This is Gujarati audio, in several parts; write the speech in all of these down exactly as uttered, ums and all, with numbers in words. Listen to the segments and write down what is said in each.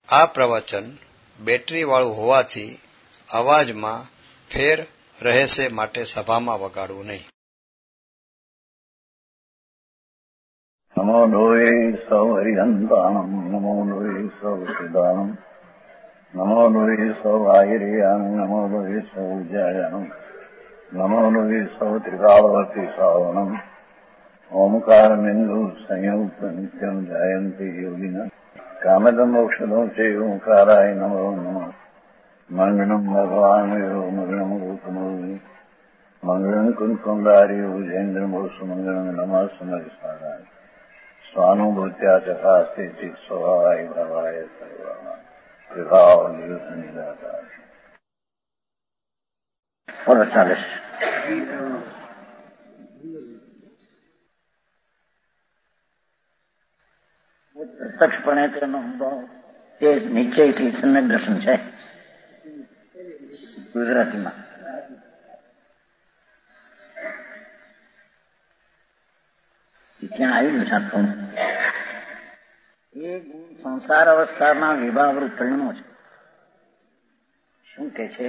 આ પ્રવચન બેટરી વાળું હોવાથી અવાજમાં ફેર રહેશે, માટે સભામાં વગાડવું નહીં. નમો લોહે સૌ હરિહંતાણમ, નમો લોહે સૌ સિદાનમ, નમો લોહે સૌ આયર્યાણમ, નમો લોહે સૌ જયાણમ, નમો લોહે સૌ ત્રિકાળવતી શ્રાવણમ. ઓમકાર બિંદુ સંયુક્ત નિત્યમ જાયંતિ યોગિના કામદમ મોક્ષદો છે ઓંકારાય નમો નમઃ. મંગળમ ભગવાન મંગળમ ગૌતમોની મંગળમ કુંકુંડાર્યો જૈન્દ્રમો સુમંગળમ નમઃ સમરિસ્વારાય સ્વાનુભૂત્યા ચકાસ્તે ચિત સ્વભાવાય ભાવાય સર્વાના વિભાવ નિવૃત્ત નિરાકાર. બોલો ચાલીસ. પ્રત્યક્ષપણે તેનો અનુભવ તે નિશ્ચયથી સમ્યક દર્શન છે. ગુજરાતીમાં ત્યાં આવ્યું છે. આખું એ સંસાર અવસ્થામાં વિભાવૃત પરિણમો છે. શું કે છે?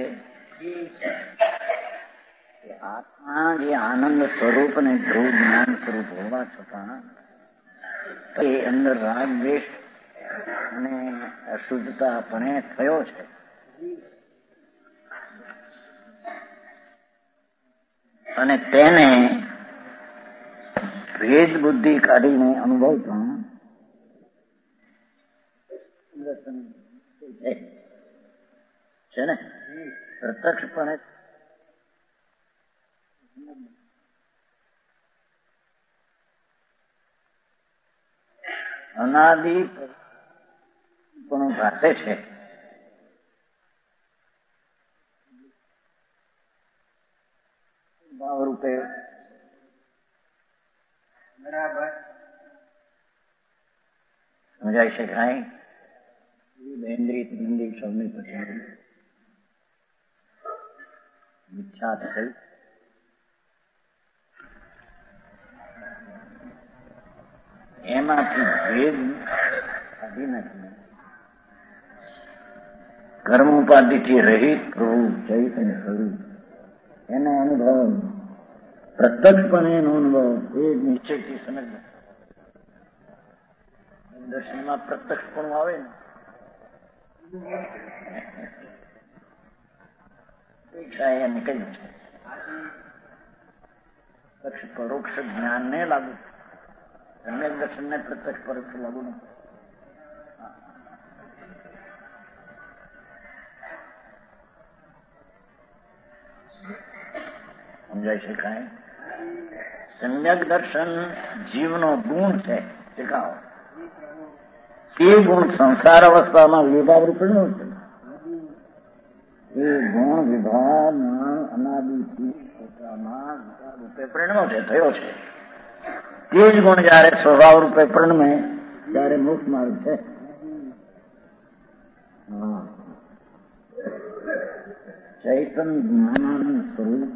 આત્મા જે આનંદ સ્વરૂપ અને ધ્રુવ જ્ઞાન સ્વરૂપ હોવા છતાં એ અંદર રાગ દ્વેષ અને અશુદ્ધતા પણ થયો છે. અને તેને ભેદ બુદ્ધિ કાઢીને અનુભવતા છે ને પ્રત્યક્ષપણે અનાદિ પણ ભાષે છે. ભાવ રૂપે બરાબર સમજાય છે. કાંઈ ઇન્દ્રિય ઇન્દ્રિય સૌની પછી ઈચ્છા થઈ એમાંથી ભેદ કાઢી નથી. કર્મ ઉપાધિથી રહિત પ્રભુ ચૈતન્ય સ્વરૂપ એનો અનુભવ પ્રત્યક્ષપણે એનો અનુભવ એ નિશ્ચયથી સમજ દર્શનમાં પ્રત્યક્ષ પણ આવે ને એ નીકળી છે. પરોક્ષ જ્ઞાન ને લાગુ, સમ્યક દર્શન ને પ્રત્યક્ષ પરોક્ષ લાગુ નથી. સમજાય છે કાંઈ? સમ્યક દર્શન જીવનો ગુણ છે. શીખાવો એ ગુણ સંસાર અવસ્થામાં વિભાવ રૂપેનો છે. એ ગુણ વિભાવમાં અનાદિથી રૂપે પરિણમો છે, થયો છે. તે જ ગુણ જયારે સ્વભાવ રૂપે પરિણમે ત્યારે મોક્ષ માર્ગ છે. ચૈતન જ્ઞાનાનંદ સ્વરૂપ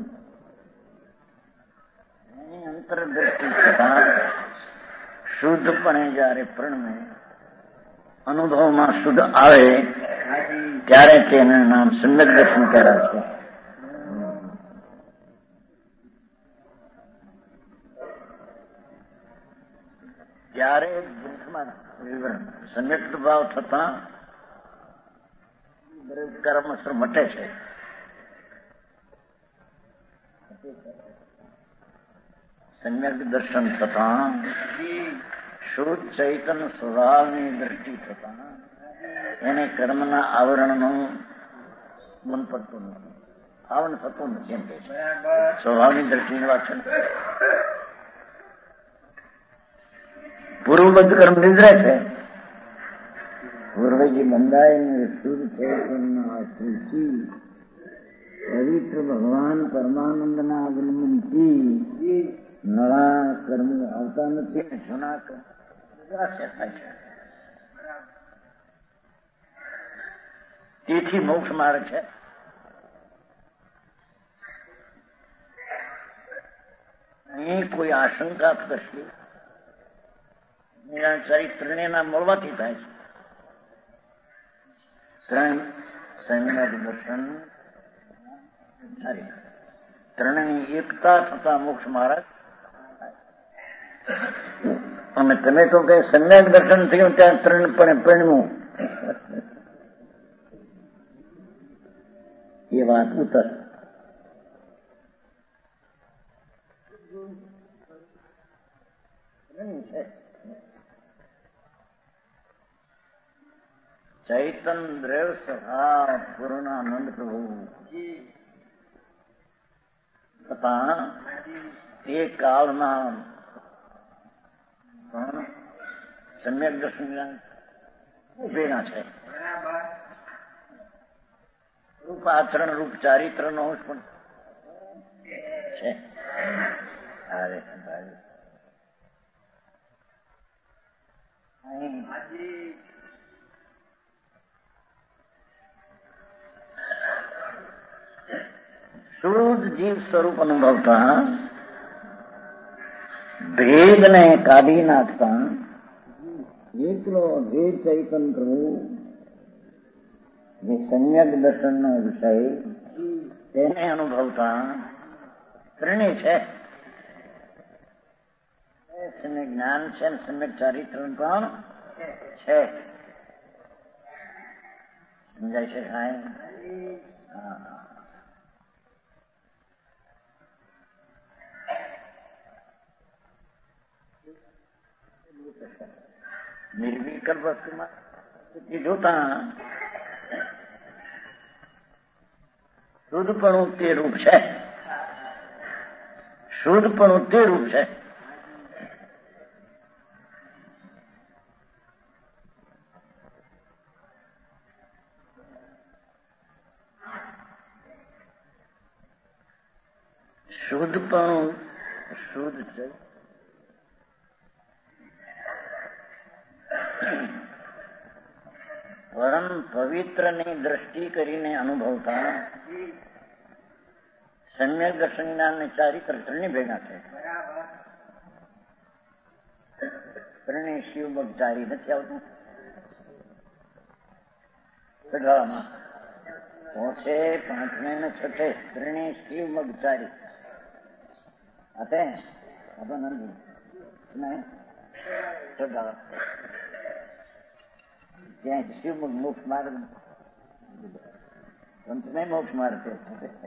એની અંતરદ્રષ્ટિ છતાં શુદ્ધપણે જયારે પરિણમે અનુભવમાં શુદ્ધ આવે ત્યારે તેનું નામ સમ્યક દર્શન કરાય છે. ત્યારે સમ્યક ભાવ થતા દરેક કર્મ અસર મટે છે. સમ્યક દર્શન થતા શુદ્ધ ચૈતન્ય સ્વભાવની દ્રષ્ટિ થતા એને કર્મના આવરણનું મન પડતું નથી, આવરણ થતું નથી. એમ કે છે સ્વભાવની દ્રષ્ટિની વાત છે. પૂર્વબદ્ધ કર્મ નિદ્રા છે. પૂર્વજી બંધાય શુદ્ધ ચૈતન્ય પવિત્ર ભગવાન પરમાનંદના આગમનથી નવા કર્મ આવતા નથી. જૂના કર્મ થાય છે. તેથી મોક્ષ માર્ગ છે. અહીં કોઈ આશંકા થશે ચરિત્રને ના મળવાથી થાય છે. ત્રણ સમ્યક દર્શન ત્રણની એકતા થતા મોક્ષ માર્ગ. અને તમે તો કે સમ્યક દર્શન થયું ત્યાં ત્રણ પણ પરણવું એ વાત ઉતર. ચૈતન દ્રવ સ્વભાવ પૂર્ણાનંદ પ્રભુ તથા તે કાળના પણ સમ્યક દર્શન ભેગા છે. રૂપ આચરણ રૂપ ચારિત્ર નો પણ છે. શુદ્ધ જીવ સ્વરૂપ અનુભવતા ભેદને કાઢી નાખતા એકલો જે ચૈતન પ્રભુ જે સમ્યક દર્શનનો વિષય તેને અનુભવતા ત્રણેય છે. સમ્યક જ્ઞાન છે, સમ્યક ચારિત્ર પણ છે. સમજાય છે સાહેબ? હા. નિર્વિકલ્પ વસ્તુમાં જોતા શુદ્ધપણું તે રૂપ છે. શુદ્ધપણું તે રૂપ છે. શુદ્ધપણું શુદ્ધ છે. પરમ પવિત્રની દ્રષ્ટિ કરીને અનુભવતા સમ્યક દર્શન જ્ઞાન ને ચારિત્ર ત્રણેય ભેગા છે. ત્રણેય શિવમગ ચારી નથી આવતું. ચઢાવામાં પોસે પાંચમે ને છઠે ત્રણેય શિવમગ ચારી આતે અભનંદી ચઢાવા ત્યાં શિવમુખ મોક્ષ માર્ગ નહીં મોક્ષ માર્ગ છે.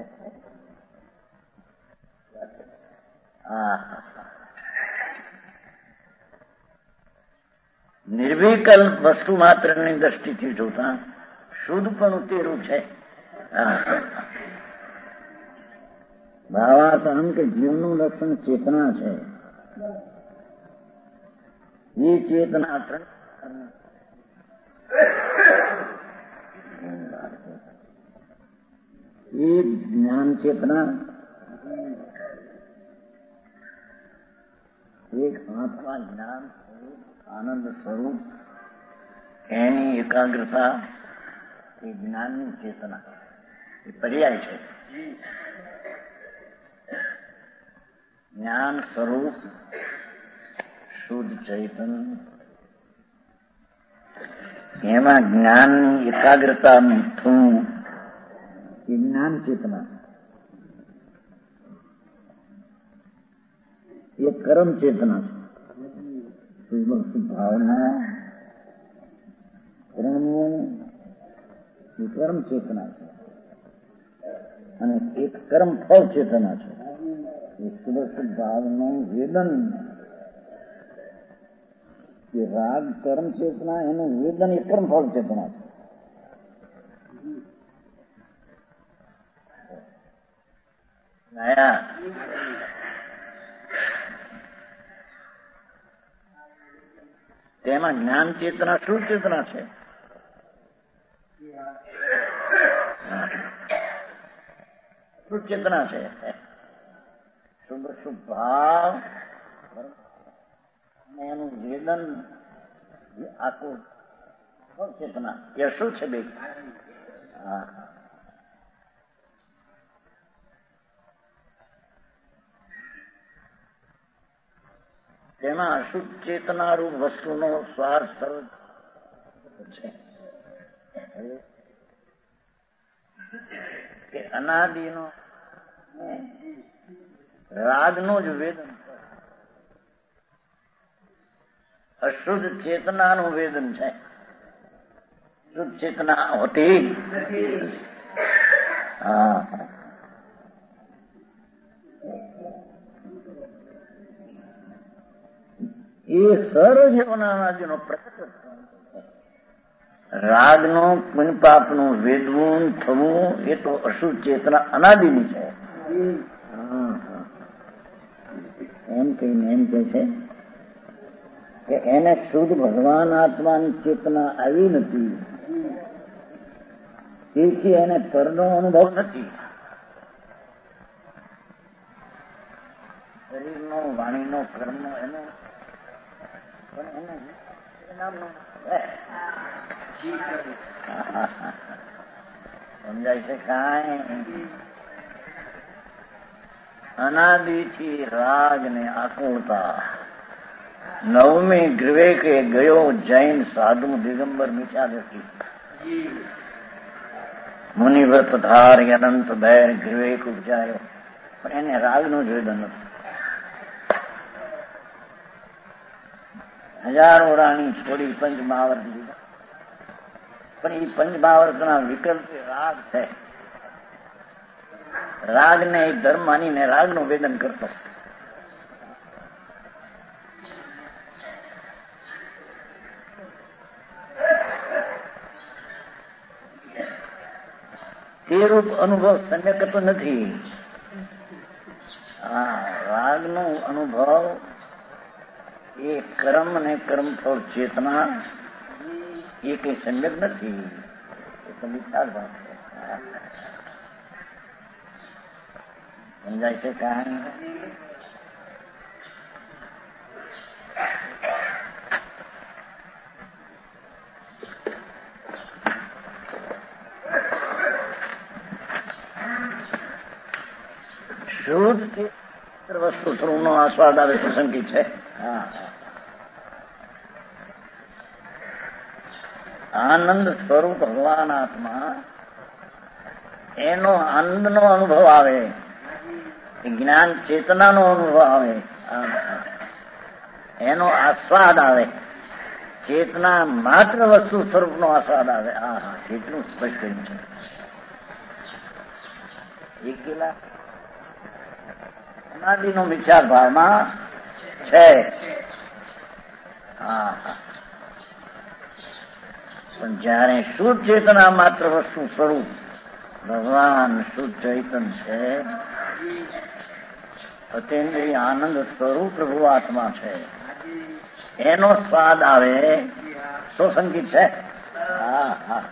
નિર્વિકલ્પ વસ્તુ માત્રની દ્રષ્ટિથી જોતા શુદ્ધ પણ તે રૂપ છે. ભાવાર્થ આમ કે જીવનું લક્ષણ ચેતના છે. એ ચેતના ત્રણ એક જ્ઞાન ચેતના, એક આત્મા જ્ઞાન આનંદ સ્વરૂપ એની એકાગ્રતા એ જ્ઞાનની ચેતના એ પર્યાય છે. જ્ઞાન સ્વરૂપ શુદ્ધ ચૈતન એમાં જ્ઞાનની એકાગ્રતા થવું એ જ્ઞાન ચેતના. એ કર્મ ચેતના છે. ભાવના એ કર્મ ચેતના છે અને એક કર્મ ફળ ચેતના છે. એ સુરક્ષ ભાવનું વેદન એ રાગ કર્મ ચેતના એનું વેદન એ કર્મ ફળ ચેતના છે. તેમાં જ્ઞાન ચેતના શું ચેતના છે? શું ચેતના છે? શુભ શુભ ભાવ એનું વેદન આખું ચેતના એ શું છે? બે તેમાં અશુદ્ધ ચેતના રૂપ વસ્તુનો સ્વાર્થ સર્વ છે. કે અનાદિનો રાગનો જ વેદન, અશુદ્ધ ચેતનાનું વેદન છે. શુદ્ધ ચેતના હોતી હા એ સર્વજીવનાદિનો પ્રકટ રાગનો પુણ્યપાપનું વેદવું થવું એ તો અશુદ્ધ ચેતના અનાદિની છે. એમ કહીને એમ કે છે કે એને શુદ્ધ ભગવાન આત્માની ચેતના આવી નથી, તેથી એને પરનો અનુભવ નથી. શરીરનો, વાણીનો, કર્મનો એનો પણ એને સમજાય છે કાંઈ? અનાદિથી રાગ ને આકુળતા નવમી ગ્રીવેકે ગયો જૈન સાધુ દિગંબર મિથ્યાદશી મુનિવ્રત ધારી અનંત બેર ગ્રીવેક ઉપજાયો, પણ એને રાગનું જ વેદન નથી. હજારો રાણી છોડી પંચમહાવર્ત લીધા, પણ એ પંચમહાવર્તના વિકલ્પ રાગ છે. રાગને એ ધર્મ માનીને રાગનું વેદન કરતો. તે રૂપ અનુભવ સમ્યક તો નથી. હા, રાગનો અનુભવ એ કર્મ ને કર્મફળ ચેતના એ કઈ સમ્યક નથી. એ તો વિચાર વાત છે. સમજાય છે કહાની? શુદ્ધ વસ્તુ સ્વરૂપનો આસ્વાદ આવે પ્રસંગી છે. આનંદ સ્વરૂપ ભગવાન આત્મા એનો આનંદનો અનુભવ આવે, જ્ઞાન ચેતનાનો અનુભવ આવે, એનો આસ્વાદ આવે, ચેતના માત્ર વસ્તુ સ્વરૂપનો આસ્વાદ આવે. હા હા કેટલું સ્પષ્ટ કર્યું છે. એકેલા અનાદિનો વિચાર ભાવમાં છે. હા હા પણ જયારે શુદ્ધ ચેતના માત્ર વસ્તુ સ્વરૂપ ભગવાન શુદ્ધ ચૈતન છે, અતેન્દ્રિય આનંદ સ્વરૂપ પ્રભુ આત્મા છે, એનો સ્વાદ આવે તો સંગીત છે. હા હા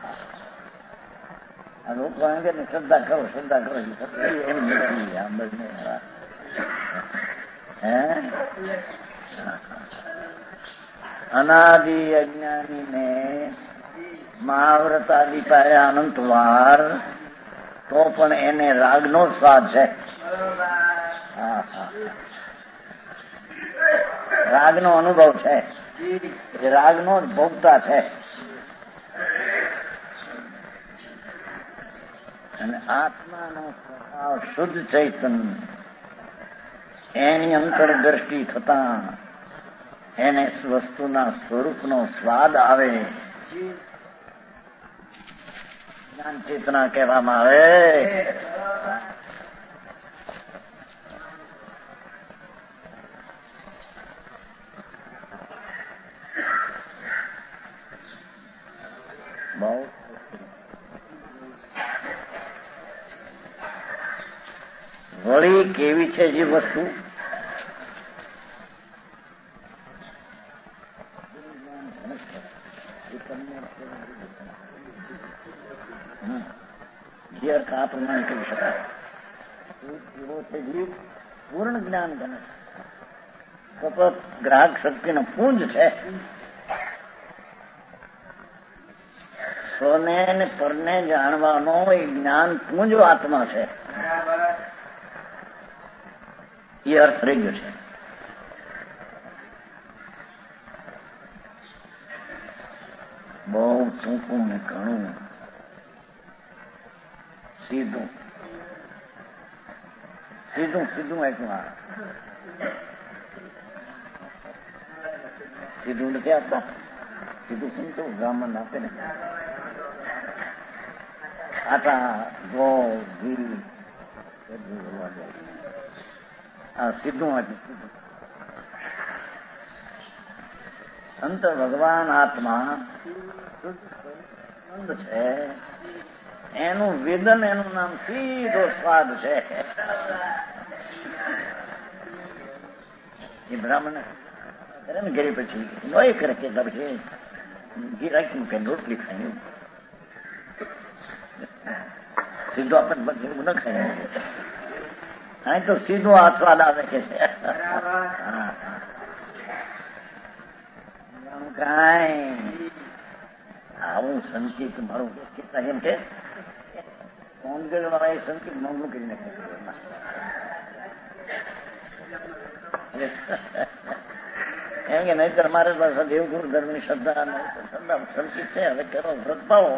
આ લોકો એમ કે શ્રદ્ધા કરો શ્રદ્ધા કરો એમ નથી. આમ બધું હે અનાદિ અજ્ઞાની ને મહાવ્રતાદિ પાયા અનંત વાર તો પણ એને રાગનો સ્વાદ છે. રાગનો અનુભવ છે, રાગનો જ ભોગતા છે. અને આત્માનો સ્વભાવ શુદ્ધ ચૈતન એની અંતરદ્રષ્ટિ થતા એને વસ્તુના સ્વરૂપનો સ્વાદ આવે, જ્ઞાન ચેતના કહેવામાં આવે. બહુ વળી કેવી છે જે વસ્તુ જે અર્થ આ પ્રમાણે કહી શકાય. એવો છે જીવ પૂર્ણ જ્ઞાન ગણે સતત ગ્રાહક શક્તિનો પુંજ છે. સ્વને ને પરને જાણવાનો એ જ્ઞાન પુંજ આત્મા છે. એ અર્થ રહી ગયો છે. બહુ ટૂંકું ને ઘણું સીધું સીધું સીધું એટલું આ સીધું નથી આપતા. સીધું શું બ્રાહ્મણ આપે ને આટા ગોળ ઘી આ સીધું આપ્યું. સંત ભગવાન આત્મા છે એનું વેદન એનું નામ સીધો સ્વાદ છે. એ બ્રાહ્મણ કરે ને ઘરે પછી નોય કરે કે પછી ઘી રાખી મૂકે રોટલી ખાઈ સીધો આપણે ન ખાઈ અહીં તો સીધો આ સ્વાદ આવે કે છે. કાંઈ આવું સંકેત મારું કેટલા એમ કે કોંગ્રેસ વાળા એ સંકેત મોંઘું કરી નાખે એમ કે નહીતર મારે પાસે દેવગુરુ ધર્મની શ્રદ્ધા શ્રદ્ધા સંકેત છે. હવે કરો વ્રત પાવો.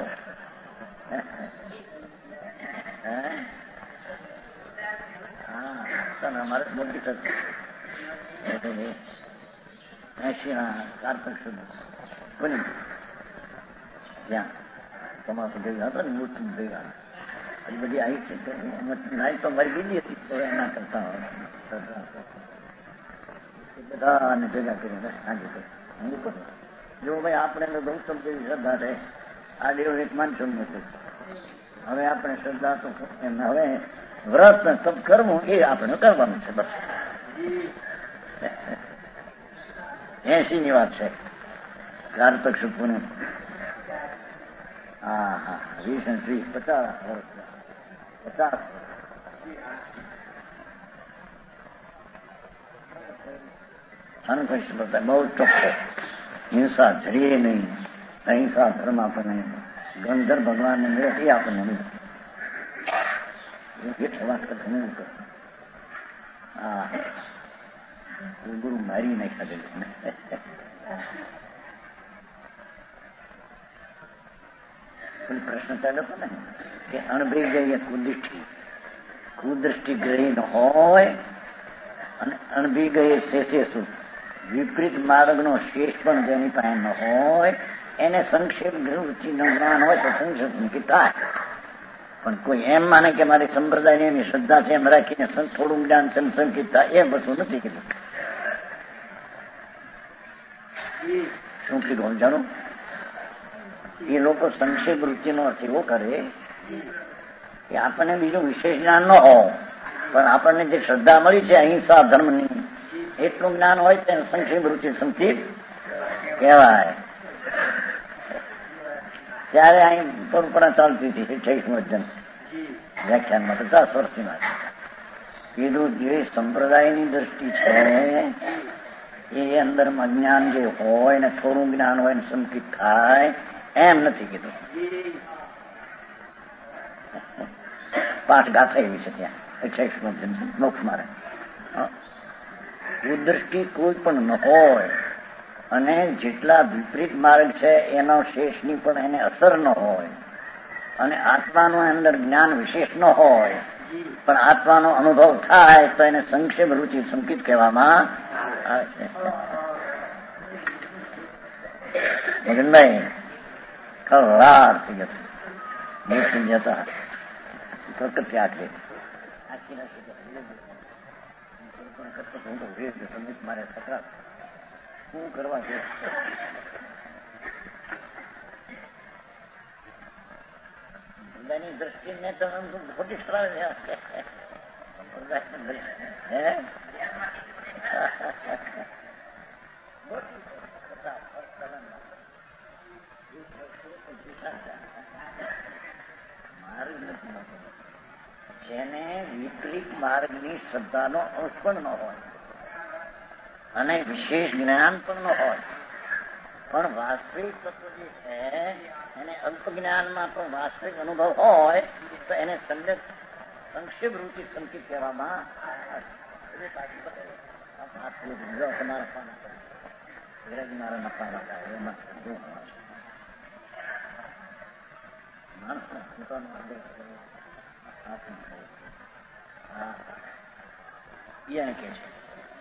હા અમારે મોટી થતી એસી ના કારતક સુધી બની જ્યાં તમારું ભેગા હતા ને મૂર્તિ ભેગા એ બધી આવી છે. નાઈ તો મારી બીજી હતી તો એના કરતા બધાને ભેગા કરીને સાંજે જો ભાઈ આપણે તો ગૌતમ જેવી શ્રદ્ધા છે. આ દેવ એક માનસો નથી. હવે આપણે શ્રદ્ધા તો હવે વ્રત ને તપ કરવું એ આપણે કરવાનું છે બસ. એસી ની વાત છે કારતક સુપુને. હા હા વીસ અને ત્રીસ પચાસ વર્ષ પચાસ અનુકંશ બતા બહુ ચોખ્ખો. હિંસા જરીએ નહીં. અહિંસા ધર્મ આપણને ગંધર ભગવાનને મળે એ આપણને મળે. વાત કરતો નહીં કરો. હા ગુરુ મારી નાખ્યા. પ્રશ્ન ચાલ્યો હતો ને કે અણભી ગઈ કુદૃષ્ટિ કુદૃષ્ટિ ગ્રહી ન હોય અને અણભી ગઈ શેષે શું વિપરીત માર્ગનો શેષ પણ જેની પાસે ન હોય એને સંક્ષેપ વૃત્તિ નું જ્ઞાન હોય તો સંક્ષેપ મૂકી થાય. પણ કોઈ એમ માને કે મારી સંપ્રદાયની એની શ્રદ્ધા છે એમ રાખીને થોડું જ્ઞાન સંકિત થાય એ બધું નથી કીધું. શું કીધું જાણું? એ લોકો સંક્ષેપ વૃત્તિનો અર્થ એવો કરે કે આપણને બીજું વિશેષ જ્ઞાન ન હોય પણ આપણને જે શ્રદ્ધા મળી છે અહિંસા ધર્મની એટલું જ્ઞાન હોય તેને સંક્ષેપ વૃત્તિ સંકિત કહેવાય. ત્યારે અહીં પરંપરા ચાલતી હતી અઠ્યાવીસમું અધ્યયન વ્યાખ્યાનમાં પચાસ વર્ષની વાત કીધું જે સંપ્રદાયની દ્રષ્ટિ છે એ અંદરમાં જ્ઞાન જે હોય ને થોડું જ્ઞાન હોય ને સંકિત થાય એમ નથી કીધું. પાઠ ગાથા એવી છે ત્યાં અઠ્યાવીસમું અધ્યયન મોક્ષ મારે. એ દ્રષ્ટિ કોઈ પણ ન હોય અને જેટલા વિપરીત માર્ગ છે એનો શેષની પણ એને અસર ન હોય અને આત્માનું અંદર જ્ઞાન વિશેષ ન હોય પણ આત્માનો અનુભવ થાય તો એને સંક્ષેપ રુચિ સંકિત કહેવામાં આવે છે. મગનભાઈ કરાર થઈ જતો મોટી જતા ત્યાગ મારે સકરાત શું કરવા છે? દ્રષ્ટિને તો ખોટી સલાહ જેને વિપરીત માર્ગની શ્રદ્ધાનો અંશ પણ ન હોય અને વિશેષ જ્ઞાન પણ ન હોય પણ વાસ્તવિક તત્વ જે છે એને અલ્પ જ્ઞાનમાં પણ વાસ્તવિક અનુભવ હોય તો એને સંક્ષેપ રૂચિ સંકિત કહેવામાં મારા નફા એમાં માણસ એને કે છે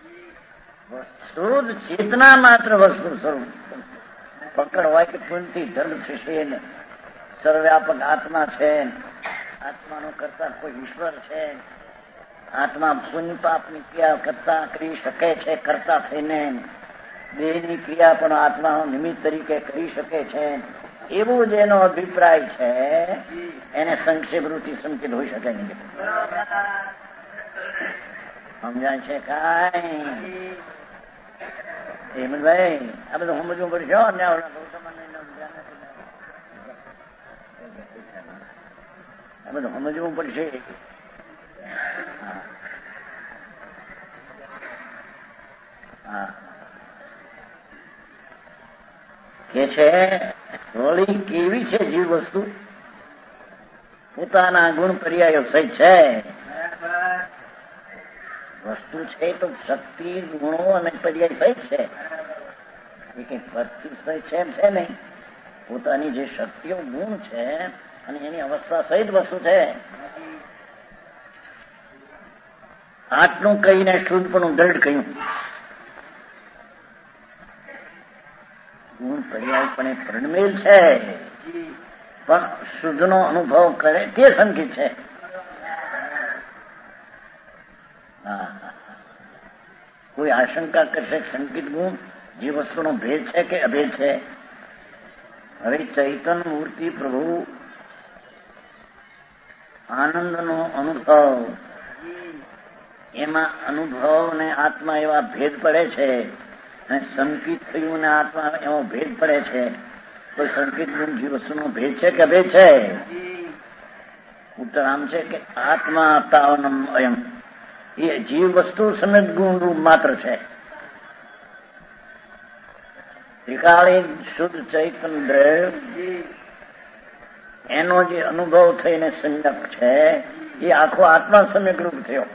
શુદ્ધ ચેતના માત્ર વસ્તુ સ્વરૂપ પકડ હોય કે પૂનથી ધન થશે ને સર્વવ્યાપક આત્મા છે, આત્માનો કરતા કોઈ ઈશ્વર છે, આત્મા પુણ્ય પાપની ક્રિયા કરતા કરી શકે છે, કરતા થઈને દેહની ક્રિયા પણ આત્માનો નિમિત્ત તરીકે કરી શકે છે, એવું જેનો અભિપ્રાય છે એને સંક્ષેપ રૂપથી સંકેત હોઈ શકે નહીં. સમજાય છે કાંઈ હેમંતભાઈ? આ બધું સમજવું પડશે. આ બધું સમજવું પડશે. હા કે છે વળી કેવી છે જીવ વસ્તુ? પોતાના ગુણ પર્યાયો સહિત છે. વસ્તુ છે તો શક્તિ ગુણો અને પર્યાય સહિત છે. એ કઈ પદથી સહિત છે એમ છે નહીં. પોતાની જે શક્તિઓ ગુણ છે અને એની અવસ્થા સહિત વસ્તુ છે. આટલું કહીને શુદ્ધપણું દ્રઢ કહ્યું. ગુણ પર્યાયપણે પ્રણમેલ છે પણ શુદ્ધનો અનુભવ કરે તે સંકેત છે. કોઈ આશંકા કરશે સંકેત ગુણ જે વસ્તુનો ભેદ છે કે અભેદ છે? હવે ચૈતન્ય મૂર્તિ પ્રભુ આનંદનો અનુભવ, એમાં અનુભવ ને આત્મા એવા ભેદ પડે છે અને સંકિત થયું ને આત્મા એવો ભેદ પડે છે. કોઈ સંકિત ગુણ જે વસ્તુનો ભેદ છે કે અભેદ છે? ઉત્તર આમ છે કે આત્મા તાવનમ અયમ, એ જીવ વસ્તુ સમિત ગુણ રૂપ માત્ર છે. ત્રિકાળી શુદ્ધ ચૈતન્ય એનો જે અનુભવ થઈને સંયક છે એ આખો આત્મા સમ્યક રૂપ થયો.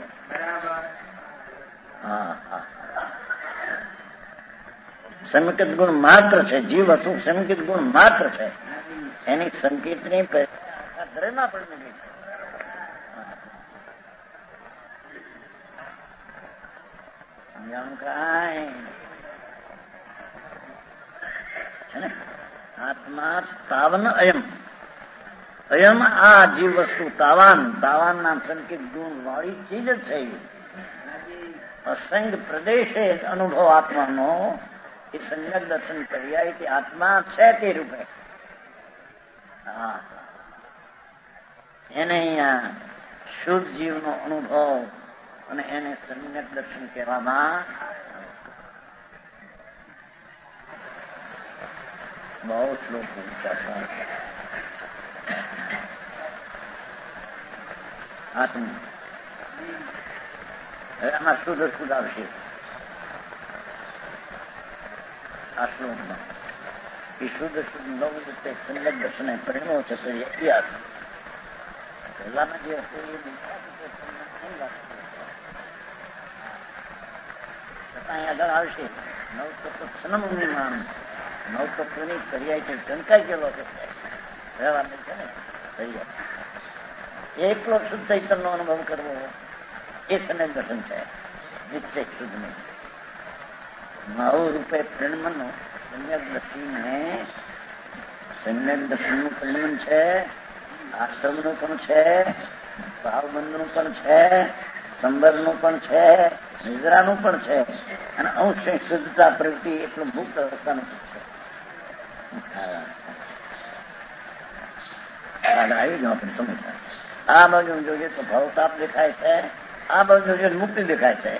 હા હા સંકેત ગુણ માત્ર છે. જીવ વસ્તુ સંકેત ગુણ માત્ર છે. એની સંકેતની ધરેમાં પણ નથી. કાંઈ છે ને આત્મા તાવન અયમ અયમ આ જીવ વસ્તુ તાવાન તાવાન નામ સંકેત ગુણ વાળી ચીજ જ છે. અસંગ પ્રદેશે અનુભવ આત્માનો એ સંજ્ઞક દર્શન પર્યાય કે આત્મા છે તે રૂપે. હા એને અહીંયા શુદ્ધ જીવનો અનુભવ અને એને સંજ્ઞક દર્શન કહેવામાં બહુ શ્લોક આત્મ આમાં શુદ્ધ શુદ્ધ આવશે આ શ્લોકમાં. એ શુદ્ધ શુદ્ધ નવ રીતે સંજ્ઞક દર્શન પરિણો છે તો એ આત્મા પહેલામાં જે હતું એ છતાં આગળ આવશે નવ તત્વ સનમુનિમાન નવ તત્વની પર્યાય છે ટંકાઈ ગયેલો છે રહેવાનું છે ને પર્યાય. એકલો શુદ્ધ ચૈતન્યનો અનુભવ કરવો એ સનક દર્શન છે. નિશ્ચય શુદ્ધ નહીં નવ રૂપે પરિણમનો સંજ્ઞક દર્શીને સંજ્ઞક દર્શનનું પરિણમન છે, આશ્રમનું પણ છે, ભાવબંધનું પણ છે, સંબરનું પણ છે, નિદ્રાનું પણ છે અને અંશ શુદ્ધતા પ્રવૃત્તિ એટલું મુક્ત અવસ્થાનું છે. આવી જાઓ આપણે સમજતા. આ બાજુ જોઈએ તો ભાવતાપ દેખાય છે, આ બાજુ જોઈએ મુક્તિ દેખાય છે.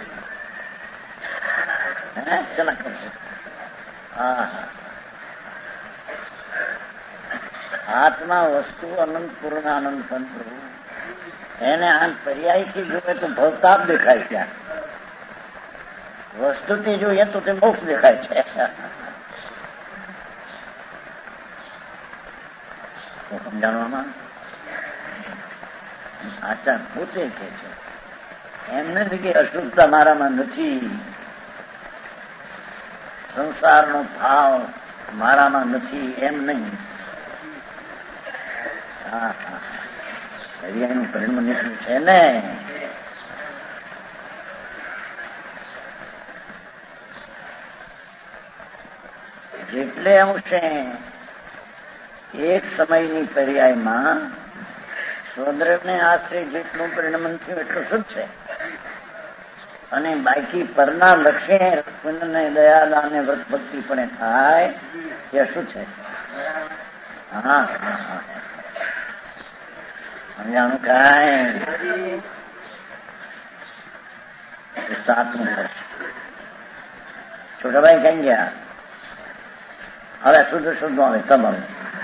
ચલા કરશે. હા હા આત્મા વસ્તુ અનંત પૂર્ણ આનંદ તંત્ર એને આ પર્યાયથી જોઈએ તો ભવતાપ દેખાય ત્યાં. વસ્તુથી જોઈએ તો તે મોક્ષ દેખાય છે. સમજાવવામાં આચાર પોતે કે છે એમ નથી કે અશુદ્ધતા મારામાં નથી, સંસારનો ભાવ મારામાં નથી એમ નહીં. હા હા પર્યાયનું પરિણામ નીકળ્યું છે ને. જેટલે અંશે એક સમયની પર્યાયમાં સ્વદ્રવને આશ્રય જેટલું પરિણમન થયું એટલું શુદ્ધ છે, અને બાકી પરના લક્ષ્ય પુણ્યને દયાલા અને વ્રત ભક્તિ પણ થાય એ શું છે? હા સમજાણું કાંઈ? સાતમું વર્ષ છોટાભાઈ કઈ ગયા? હવે શુદ્ધ શુદ્ધ આવે તમારું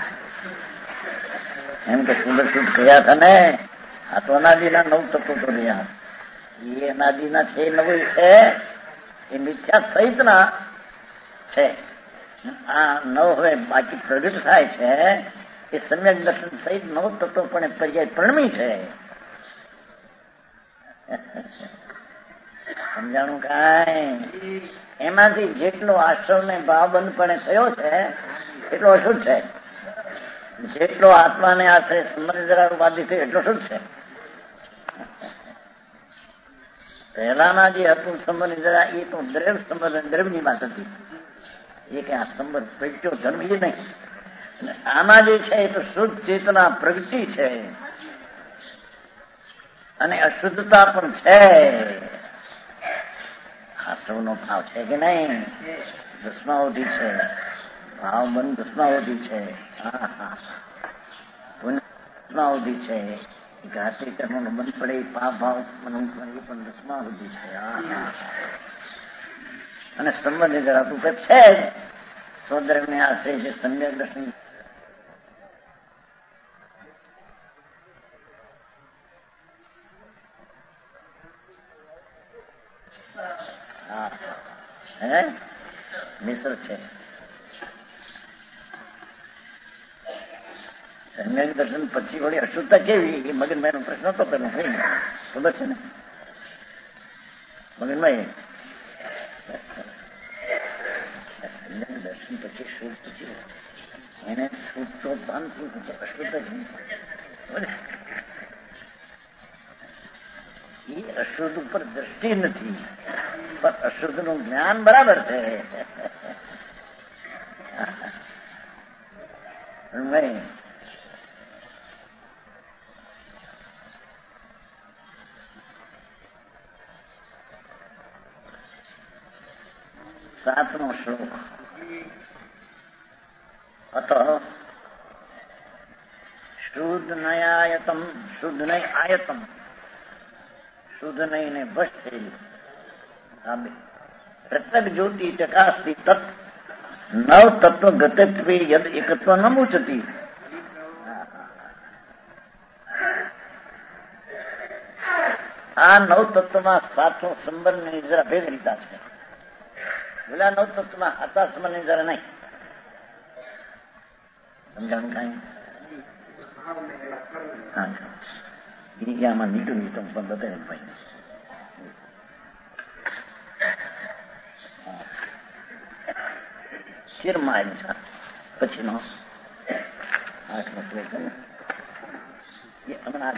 એમ કે શુદ્ધ શુદ્ધ ગયા હતા ને. આ તો અનાદિના નવ તત્વો તો રહ્યા, એ અનાદિના છે નવું છે, એ મિથ્યા સહિતના છે. આ નવ હવે બાકી પ્રગટ થાય છે એ સમ્યક દર્શન સહિત નવ તત્વો પણ પર્યાય પરણમી છે. સમજાણું કાંઈ? એમાંથી જેટલો આશ્રમ ને ભાવબંધપણે થયો છે એટલો અશુદ્ધ છે, જેટલો આત્માને આશ્રય સંબંધ જરાવાદી થયો એટલો શુદ્ધ છે. પહેલાના જે હતું સંબંધ જરા એ તો દ્રવ સંબંધ દ્રવની વાત હતી, એ કે આ સંબંધ પ્રગટ્યો ધર્મ એ નહીં. આના જે છે એ તો શુદ્ધ ચેતના પ્રગતિ છે અને અશુદ્ધતા પણ છે. આશ્રમનો ભાવ છે કે નહીં? દસમાવધિ છે, ભાવ બંધ દસમાવધિ છે, હા હા દસમાવધિ છે. ઘાતી કર્મનો બંધ પડે પાપ ભાવ એ પણ દસમાવધિ છે. હા હા અને સંબંધ જરાતું છે જ સ્વદ્રવને આશ્રય છે સમ્યક દર્શન. હે મિશ્ર છે. સમ્યક દર્શન પછી વળી અશુદ્ધતા કેવી? એ મગનભાઈ નો પ્રશ્ન તો પેલો થઈ ખબર છે ને મગનભાઈ? સમ્યક દર્શન પછી શુદ્ધ પછી એને શુદ્ધ તો ભાન થયું છે, અશુદ્ધ એ અશુદ્ધ ઉપર દ્રષ્ટિ નથી, પણ અશુદ્ધ નું જ્ઞાન બરાબર છે. સાતમો શ્લોક. અત શુદ્ધ નયાયતમ, શુદ્ધ નય આયતમ, શુદ્ધ નય ને ભસ્ત થયેલી પ્રત્યક જ્યોતિ ચકાસતી તત્ નવ તત્વ ગતત્વે યદ એકત્વ ન મુચતી. આ નવ તત્વમાં સાચો સંબંધની જરા ભેદરીતા છે. પેલા નવ તત્વમાં હતા સંબંધની જરા નહીં. સમજાણું કાંઈ? હા આમાં નીટું નીટું પણ બતાવે ભાઈ. ચીરમાં આવ્યું છે પછીનો આઠમો શ્લોક છે ને એ હમણાં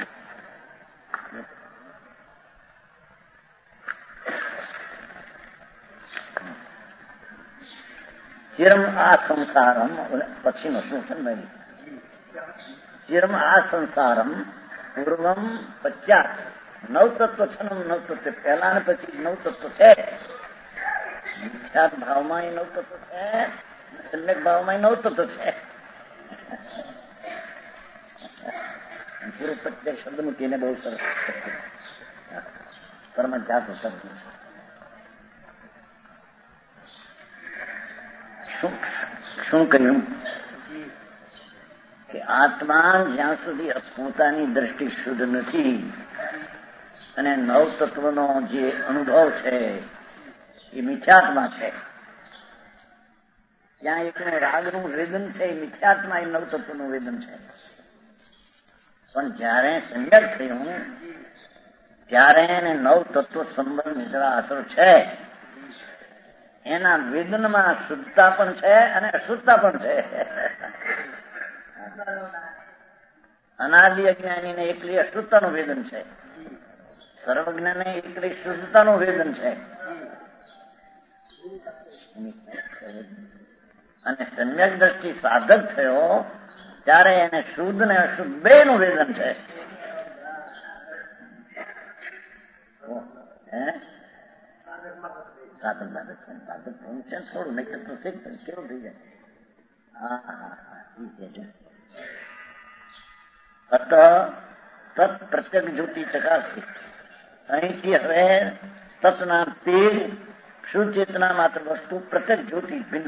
ચિરમ આ સંસારમ પછીનો શું છે ને ચિરમ આ સંસારમ પૂર્વમ પચાસ નવ તત્વ છે નવ તત્વ પહેલા ને પછી નવ તત્વ છે. મિથ્યાત ભાવમાં એ નવ તત્વ છે, સમ્યક ભાવમાં નવ તત્વ છે. પૂર્વ પ્રત્યેક શબ્દ મૂકીને બહુ સરસ પરમ જાત શબ્દ છે. શું કહ્યું કે આત્મા જ્યાં સુધી પોતાની દ્રષ્ટિ શુદ્ધ નથી અને નવ તત્વનો જે અનુભવ છે એ મિથ્યાત્મા છે, ત્યાં એક રાગનું વેદન છે, એ મિથ્યાત્મા એ નવ તત્વનું વેદન છે. પણ જયારે સમ્યક થયું ત્યારે એને નવ તત્વ સંબંધ જરા અસર છે. એના વેદનમાં શુદ્ધતા પણ છે અને અશુદ્ધતા પણ છે. અનાદિ અજ્ઞાનીને એકલી અશુદ્ધતાનું વેદન છે, સર્વજ્ઞને એકલી શુદ્ધતાનું વેદન છે. અને સમ્યક દ્રષ્ટિ સાધક થયો ત્યારે એને શુદ્ધ ને અશુદ્ધ બે નું વેદન છે. સાધક સાધક છે, સાધક થવું છે થોડું, નહીં તો શીખ કેવું થઈ જાય. હા હા હા અત તત્ પ્રત્યક્ષ જ્યોતિ ચકાસી. અહીંથી હવે તત્ના તેજ સુચેતના માત્ર વસ્તુ પ્રત્યક્ષ જ્યોતિ ભિન્ન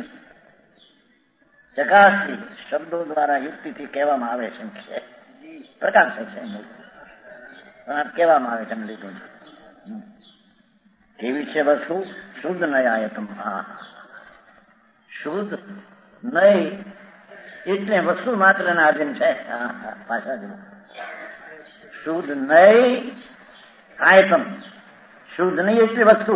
ચકાસી શબ્દો દ્વારા યુક્તિથી કહેવામાં આવે છે. પ્રકાશ છે કહેવામાં આવે છે. લીધું કેવી છે વસ્તુ? શુદ્ધ નયાયતમ. હા શુદ્ધ નહીં એટલે વસ્તુ માત્ર ના આધીન છે. પાછા જુઓ, શુદ્ધ નહીં આયતમ, શુદ્ધ નહીં એટલે વસ્તુ.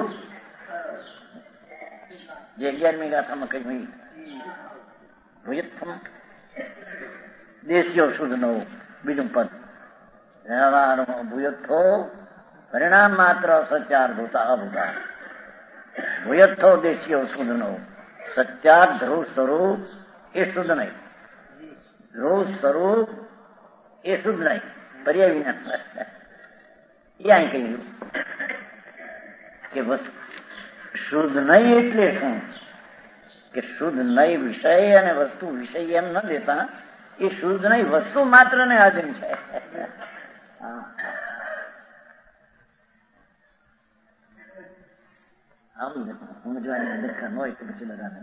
જે અગિયારમી ગાથામાં કહ્યું ભૂયત્થમ દેશીઓ શુદ્ધ નવું બીજું પદ વ્યવહારમાં ભૂયત્થો પરિણામ માત્ર સત્યાર ભૂતા અભૂતા. ભૂયત્થો દેશીઓ શુદ્ધ નવું સત્યાર ધ્રુવ સ્વરૂપ એ શુદ્ધ નહીં. ધ્રુવ સ્વરૂપ એ શુદ્ધ નહીં, પર્યાય વિના. એ અહીં કહ્યું કે શુદ્ધ નહીં એટલે શું? કે શુદ્ધ નહીં વિષય અને વસ્તુ વિષય એમ ન દેતા, એ શુદ્ધ નહીં વસ્તુ માત્ર ને આધીન છે. આમ સમજવાની દર્શન હોય તો પછી બધાને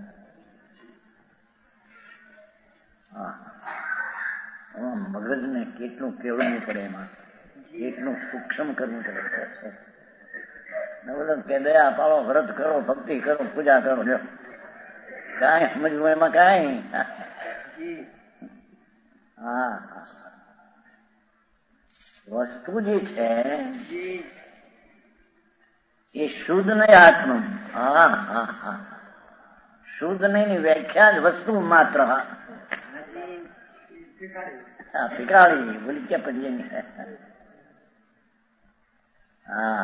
મગજને કેટલું કેળવવું પડે, એમાં કેટલું સૂક્ષ્મ કરવું પડે. કે દયા પાડો, વ્રત કરો, ભક્તિ કરો, પૂજા કરો, લ્યો કાંઈ સમજવું એમાં કાંઈ. હા વસ્તુ જે છે એ શુદ્ધ નહીં આત્મા. હા હા હા શુદ્ધ નહીં ની વ્યાખ્યા જ વસ્તુ માત્ર. હા પીકાળી બોલી ક્યાં પડીએ ને. હા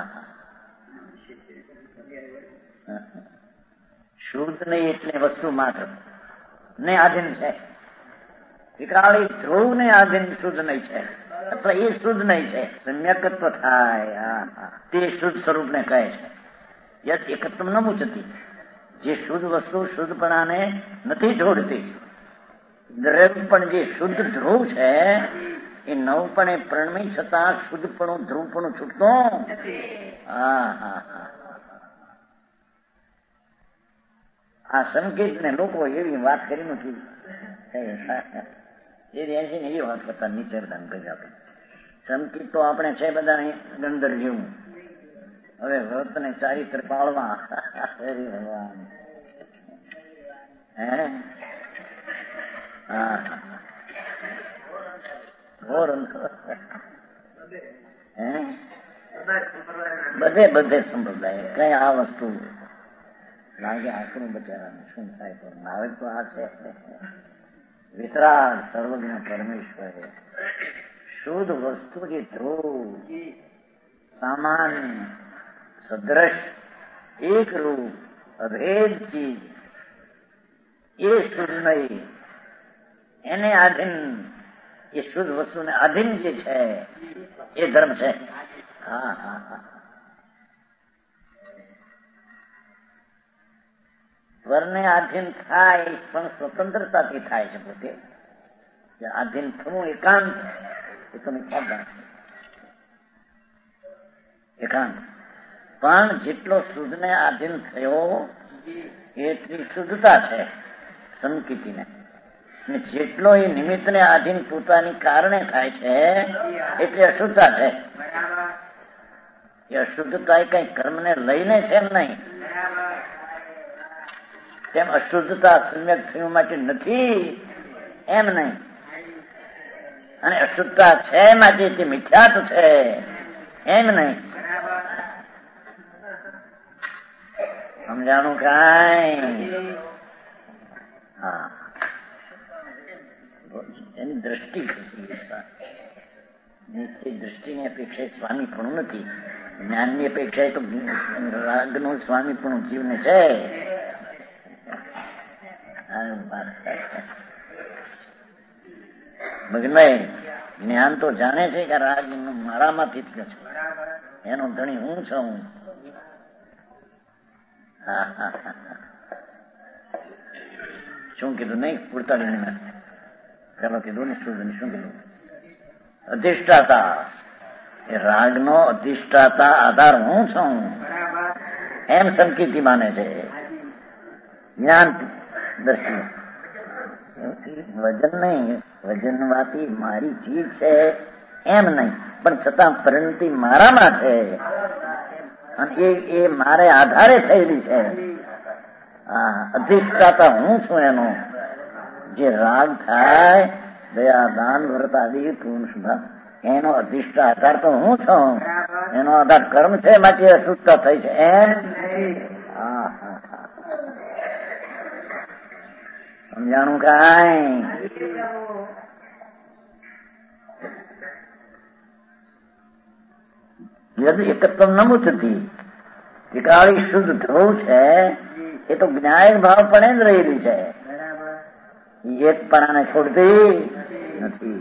શુદ્ધ નહીં એટલે વસ્તુ માત્ર ને આધીન છે. વિકરાળી ધ્રુવ ને આધીન શુદ્ધ નહીં છે, અથવા એ શુદ્ધ નહીં છે. સમ્યકત્વ થાય તે શુદ્ધ સ્વરૂપને કહે છે. યદ એકત્વ ન મુચતી, જે શુદ્ધ વસ્તુ શુદ્ધપણાને નથી છોડતી. દ્રવ્ય પણ જે શુદ્ધ ધ્રુવ છે એ નવપણે પ્રણમી છતાં શુદ્ધપણું ધ્રુવપણું છૂટતું. હા હા હા આ સંકેત ને લોકો એવી વાત કરી નથી, એ છે ને એવી વાત કરતા નીચે કરી આપે. સંકેત તો આપણે છે બધાને ગંદર જેવું. હવે વ્રત ને ચારિત્ર પાળવા ભગવાન. હે હા બધે બધે સંપ્રદાય કઈ આ વસ્તુ લાગે આકરું બચારાને શું થાય. પણ આવે તો આ છે વિતરાગ સર્વજ્ઞ પરમેશ્વર શુદ્ધ વસ્તુ જે ધ્રુવ સામાન્ય સદ્રશ એક રૂપ અભેદ ચીજ એ શુદ્ધ નહીં, એને આધીન એ શુદ્ધ વસ્તુને આધીન જે છે એ ધર્મ છે. હા હા હા સ્વરને આધીન થાય પણ સ્વતંત્રતાથી થાય છે. પોતે આધીન થવું એકાંત એ તમે ખ્યાલ રાખો. એકાંત પણ જેટલો શુદ્ધને આધીન થયો એટલી શુદ્ધતા છે સંકિતિને. જેટલો એ નિમિત્તને આધીન પોતાની કારણે થાય છે એટલે અશુદ્ધતા છે. એ અશુદ્ધતા એ કઈ કર્મને લઈને છે એમ નહીં. તેમ અશુદ્ધતા સમ્યક થયું માટે નથી એમ નહીં. અને અશુદ્ધતા છે માટે તે મિથ્યાત છે એમ નહીં. સમજાણું કાંઈ? હા એની દ્રષ્ટિ ખસી. નિશ્ચિત દૃષ્ટિની અપેક્ષાએ સ્વામી પણ નથી, જ્ઞાનની અપેક્ષાએ તો રાગનું સ્વામી પણ જીવને છે. ભગવાન જ્ઞાન તો જાણે છે કે રાગ મારામાંથી જ છે, એનો ધણી હું છું. શું કીધું નહીં પૂરતા પેલો કીધું ને શું શું કીધું? અધિષ્ઠાતા, એ રાગનો અધિષ્ઠાતા આધાર હું છું એમ સંકેતી માને છે જ્ઞાન દ્રષ્ટિ. વજન નહીં, વજનવાતી મારી ચીજ છે એમ નહીં, પણ છતાં પરિણતિ મારામાં છે અને એ એ મારે આધારે થયેલી છે. હા, અધિષ્ઠાતા હું છું એનો. જે રાગ થાય દયા દાન વ્રત આદિ પૂર્ણ શુભા, એનો અધિષ્ઠા આધાર તો હું છું. એનો આધાર કર્મ છે, માટે અશુદ્ધતા થઈ છે એમ. હા હા હા, સમજાણું કાંઈ? યદ એકત્વ નમુચતી, વિકાળી શુદ્ધ ધ્રુવ છે એ તો જ્ઞાયક ભાવ પણ જ રહેલી છે, એક પરાને છોડતી નથી.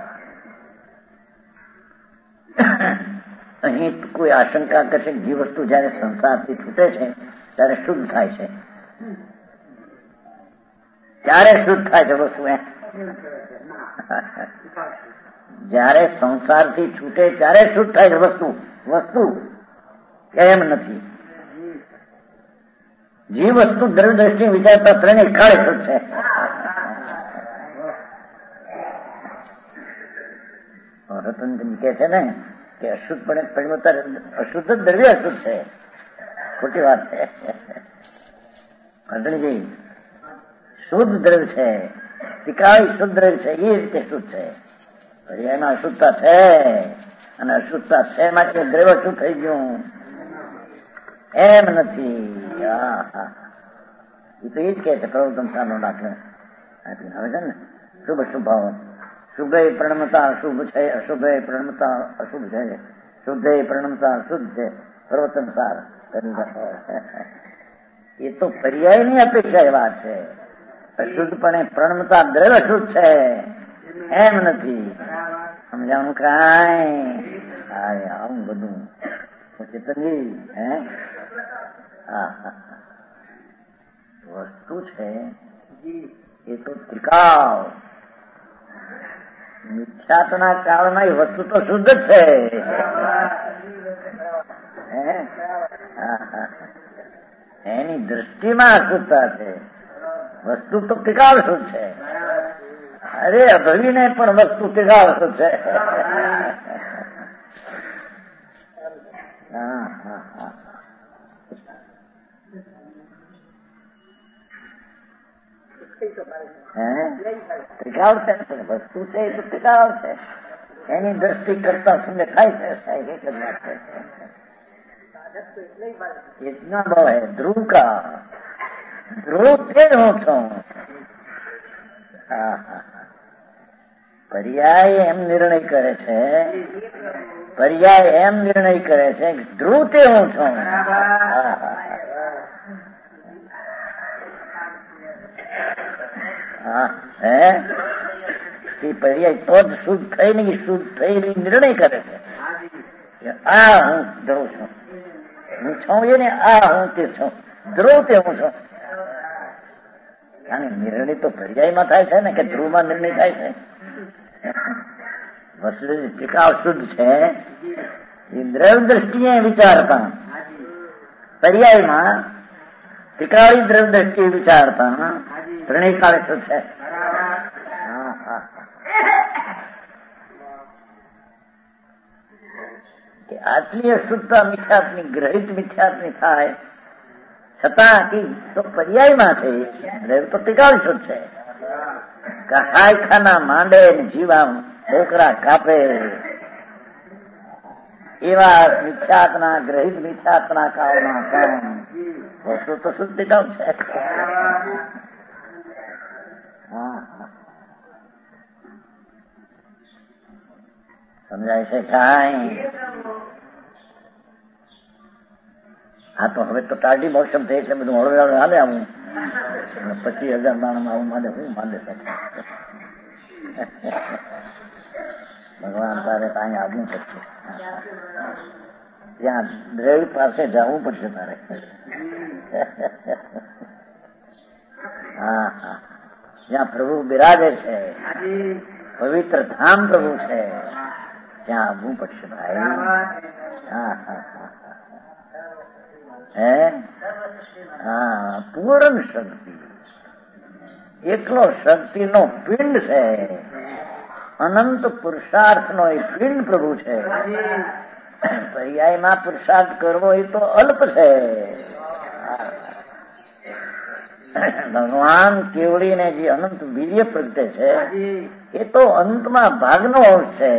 અહીં કોઈ આશંકા કરશે જે વસ્તુ જયારે સંસારથી છૂટે છે ત્યારે શુદ્ધ થાય છે. ત્યારે શુદ્ધ થાય છે વસ્તુ એમ. જયારે સંસારથી છૂટે ત્યારે શુદ્ધ થાય છે વસ્તુ. વસ્તુ એમ નથી. જે વસ્તુ દ્રવ્ય દ્રષ્ટિ વિચારતા ત્રણે કાળે શુદ્ધ છે. રતનજી કે છે ને કે અશુદ્ધપણે પરિવર્તન, અશુદ્ધ દ્રવ્ય અશુદ્ધ છે. ખોટી વાત છે. રતનજી શુદ્ધ દ્રવ્ય છે, ટીકાળી શુદ્ધ દ્રવ્ય છે, એ રીતે શુદ્ધ છે. પર્યાયમાં અશુદ્ધતા છે અને અશુદ્ધતા છે માટે દ્રવ્ય શું થઈ ગયું એમ નથી. એ તો એ જ કે છે પ્રવર્તન સારનો દાખલો આપીને આવે છે ને. શુભ શુભાવ, શુભે પ્રણમતા અશુભ છે, અશુભે પ્રણમતા અશુભ છે, શુદ્ધે પ્રણમતા અશુદ્ધ છે, પ્રવર્તન સાર. એ તો પર્યાયની અપેક્ષા એ વાત છે. અશુદ્ધપણે પ્રણમતા દ્રવ્ય શુદ્ધ છે એમ નથી. સમજાણું કાંઈ? આવું બધું ચેતનજી હે વસ્તુ છે એ તો ત્રિકાળ મિથ્યાત્વના કાળમાં એ વસ્તુ તો શુદ્ધ જ છે. એની દ્રષ્ટિમાં અશુદ્ધતા છે, વસ્તુ તો ત્રિકાળ શુદ્ધ છે. અરે અભળીને પણ વસ્તુ ત્રિકાળ શુદ્ધ છે. હા હા હા, ત્રિકાળ છે, વસ્તુ છે એ તો ત્રિકાળ છે. એની દ્રષ્ટિ કરતા સમય થાય છે સાહેબ. એક જ વાત છે. इतना भाव है ध्रुव का, ध्रुव તે હું છું. પર્યાય એમ નિર્ણય કરે છે, પર્યાય એમ નિર્ણય કરે છે ધ્રુવ તે હું છું. હે એ પર્યાય તો જ શુદ્ધ થઈ નહીં, શુદ્ધ થઈ નિર્ણય કરે છે આ હું ધ્રુવ છું, હું છું એને આ હું તે છું, ધ્રુવ તે હું છું. કારણ નિર્ણય તો પર્યાયમાં થાય છે ને કે ધ્રુવમાં નિર્ણય થાય છે. વસ્તુ ટીકાવ શુદ્ધ છે એ દ્રવ્ય દ્રષ્ટિએ વિચારતા, પર્યાયમાં ટીકાળી દ્રવ્ય દ્રષ્ટિએ વિચારતા ત્રણેય કાળે શુદ્ધ છે. આટલી અશુદ્ધતા મિથ્યાત્મી ગ્રહિત મિથ્યાત્મી થાય છતાં તો પર્યાયમાં છે. દ્રવ્ય તો ટીકાળ શુદ્ધ છે. કહાય ખાના માંડે જીવા ઢોકરા કાપે એવા મિથ્યાત્ના ગ્રહિત મિથ્યાત્ના કાળમાં પણ વસ્તુ તો શુદ્ધ ટીકાળ છે. સમજાય છે કાંઈ? હા તો હવે તો ટાઢી મોસમ થઈ એટલે બધું હળવે હળવે હાલે આવું પચીસ હજાર માણસ આવું માને હું માને ભગવાન તારે કાંઈ આવવું પડશે, ત્યાં દ્રવ્ય પાસે જવું પડશે તારે. હા હા, જ્યાં પ્રભુ બિરાજે છે, પવિત્ર ધામ પ્રભુ છે, ત્યાં આવવું પડશે ભાઈ. હા હા હે હા, પૂર્ણ શક્તિ, એકલો શક્તિનો પિંડ છે, અનંત પુરુષાર્થનો એ પિંડ પ્રભુ છે. પર્યાયમાં પુરુષાર્થ કરવો એ તો અલ્પ છે. ભગવાન કેવડીને જે અનંત વીર્ય પ્રગટે છે એ તો અંતમાં ભાગનો અંશ છે.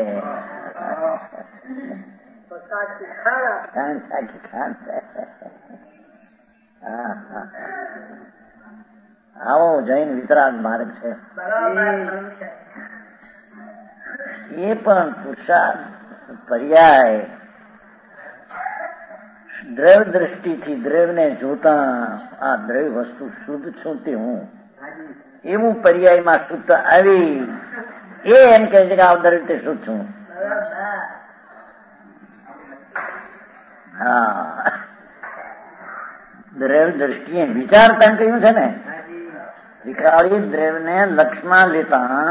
આવો જૈન વિતરાગ માર્ગ છે. એ પણ પુરુષાર્થ પર્યાય દ્રવ્ય દ્રષ્ટિથી દ્રવ્યને જોતા આ દ્રવ્ય વસ્તુ શુદ્ધ છું તે હું એવું પર્યાયમાં શુદ્ધ આવી એ એમ કહે છે કે આ દ્રવ્ય શુદ્ધ છું. હા, દ્રવ્ય દ્રષ્ટિએ વિચારતા કહ્યું છે ને, વિકાળી દ્રવ્યને લક્ષમાં લેતા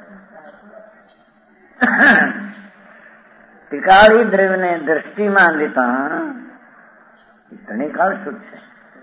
વિકાળી દ્રવ્યને દ્રષ્ટિમાં લેતા ઘણી કાળ શુદ્ધ છે.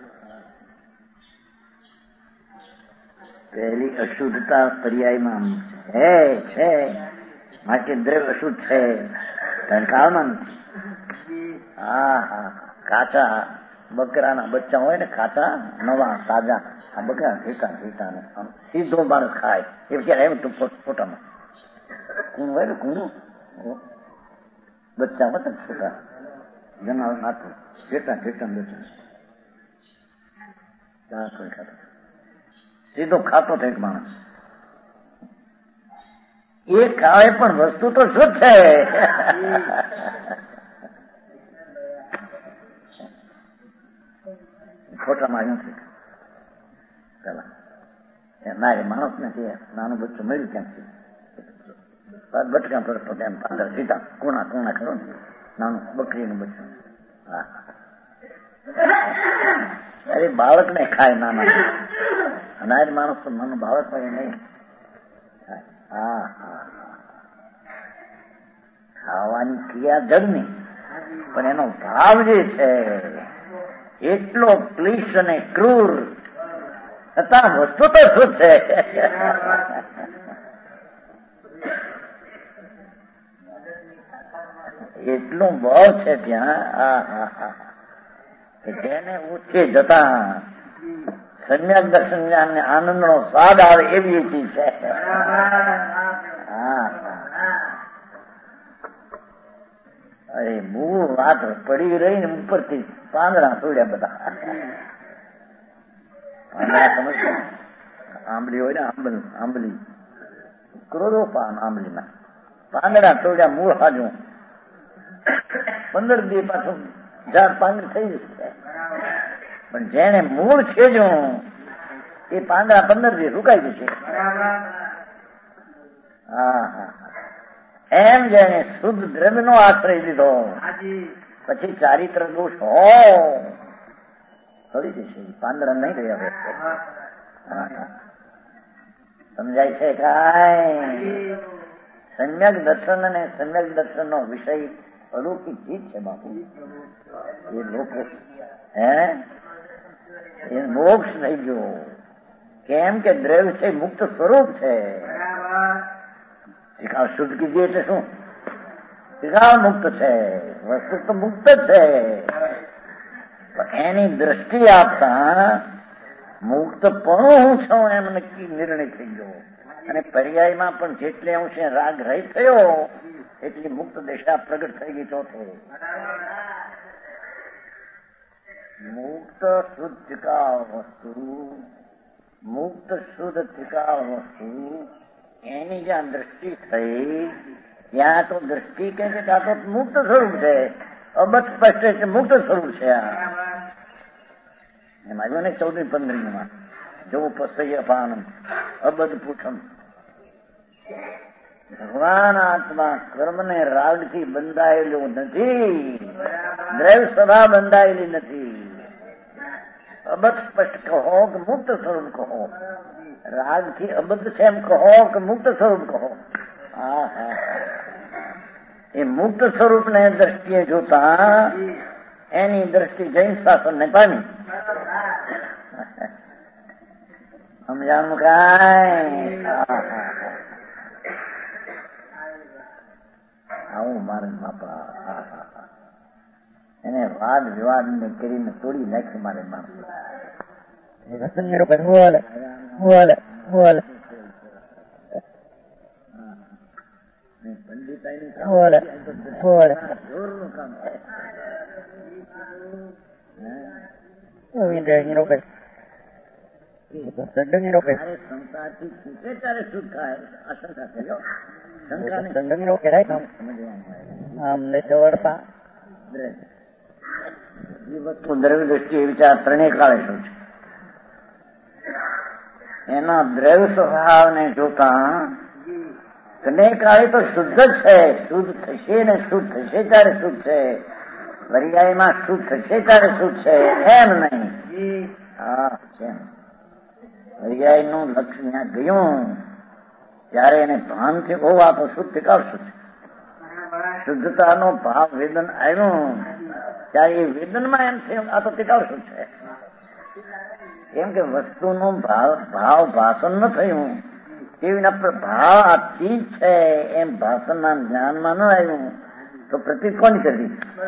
પહેલી અશુદ્ધતા પર્યાયમાં છે છે માટે દ્રવ્ય અશુદ્ધ છે, કાળમાં નથી. હા હા, કાચા બકરાના બચ્ચા હોય ને, કાચા નવા તાજા, આ બકરા ઠેકા ઠેકા ને આમ સીધો માણસ ખાય એ ક્યારે એમ ફોટામાં કુંડું હોય ને, કુંડું બચ્ચા મતલબ છોટા જનાવર નાખું ઠેટા ઠેટા બચ્ચા ખાતો સીધો ખાતો થાય માણસ. એ કાળે પણ વસ્તુ તો શુદ્ધ છે. ખોટામાં આવ્યું છે પેલા ના, એ માણસ ને કે નાનું બચ્ચું મળ્યું ક્યાંથી બટકા પડતો તેમ પાંદર સીધા કુણા કુણા ખરો ને નાનું બકરીનું બચ્ચું. હા, અરે બાળક ને ખાય નાના, અનાજ માણસ તો નાનું બાળક હોય નહીં. હા હા, ખાવાની ક્રિયા જડની પણ એનો ભાવ જે છે એટલો ક્લિષ્ટ અને ક્રૂર, છતાં વસ્તુ તો શું છે. એટલું બળ છે ત્યાં કે જેને ઉઠી જતા સમ્યક દર્શન જ્ઞાન ને આનંદ નો સ્વાદ આવે એવી ચીજ છે. હા, અરે મૂળ વાત પડી રહી ને ઉપરથી પાંદડા તોડ્યા બધા. પાંદડા સમજ આંબલી હોય ને, આંબલ આંબલી ક્રોધો પાન આંબલીના પાંદડા તોડ્યા, મૂળ હાજુ પંદર દી પાછું ઝાડ પાંદડું થઈ જશે. પણ જેને મૂળ છે જો એ પાંદડા પંદર દી સુકાઈ જશે. હા હા, એમ જેને શુદ્ધ દ્રવ્ય નો આશ્રય લીધો પછી ચારિત્ર દોષ હો ફરી જશે, પાંદડા નહીં રહ્યા. સમજાય છે કાંઈ? સમ્યક દર્શન અને સમ્યક દર્શન નો વિષય અલૌકિક ચીજ છે બાપુ. એ લોકો હે એ મોક્ષ થઈ ગયો. કેમ કે દ્રવ્ય છે મુક્ત સ્વરૂપ છે. શિખાવ શુદ્ધ કીધી એટલે શું? શિખાવ મુક્ત છે, વસ્તુ તો મુક્ત જ છે, પણ એની દ્રષ્ટિ આપતા મુક્ત પણ હું છું એમ નક્કી નિર્ણય થઈ ગયો. અને પર્યાયમાં પણ જેટલે અંશે રાગ રહિત થયો એટલી મુક્ત દિશા પ્રગટ થઈ ગઈ. ચોથે મુક્ત શુદ્ધ ટિકાવ વસ્તુ, મુક્ત શુદ્ધ ટિકાવ વસ્તુ એની જ્યાં દ્રષ્ટિ થઈ ત્યાં તો દ્રષ્ટિ કે છે કે આ તો મુક્ત સ્વરૂપ છે, અબત સ્પષ્ટ છે, મુક્ત સ્વરૂપ છે. આ એમ આવ્યું ને ચૌદમી પંદરમીમાં જો પસૈય પાનમ અબદ પૂઠમ. ભગવાન આત્મા કર્મને રાગથી બંધાયેલું નથી, દ્રૈવ સભા બંધાયેલી નથી. અબદ સ્પષ્ટ કહો કે મુક્ત સ્વરૂપ કહો, રાગથી અબદ છે એમ કહો કે મુક્ત સ્વરૂપ કહો. હા હા એ મુક્ત સ્વરૂપને દ્રષ્ટિએ જોતા એની દ્રષ્ટિ જૈન શાસનને પામી. સમજાણું કાંઈ? આવું મારે બાપા એને વાદ વિવાદ ને કરીને તોડી નાખી મારે માણસ. સંસારથી છૂટે ત્યારે શુદ્ધ થાય. આશંકા કર્યો વસ્તુ દ્રવ્ય દ્રષ્ટિએ વિચાર ત્રણેય કાળે શું છે? એના દ્રવ્ય સ્વભાવને જોતા ત્રણેય કાળે તો શુદ્ધ જ છે. શુદ્ધ થશે ને શુદ્ધ થશે ત્યારે શુદ્ધ છે, પર્યાયમાં શુદ્ધ થશે ત્યારે શુદ્ધ છે એમ નહીં. હા છે પર્યાયનું લક્ષ્ય ત્યાં ગયું ત્યારે એને ભાન છે બહુ આ તો શુદ્ધ ટીકાવશું છે. શુદ્ધતાનો ભાવ વેદન આવ્યું ત્યારે એ વેદનમાં એમ છે આ તો ટીકાવશું છે. કેમ કે વસ્તુનો ભાવ ભાવ ભાષણ ન થયું એવી ભાવ આ ચીજ છે એમ ભાષણના જ્ઞાનમાં ન આવ્યું તો પ્રતિક કોણ કરી?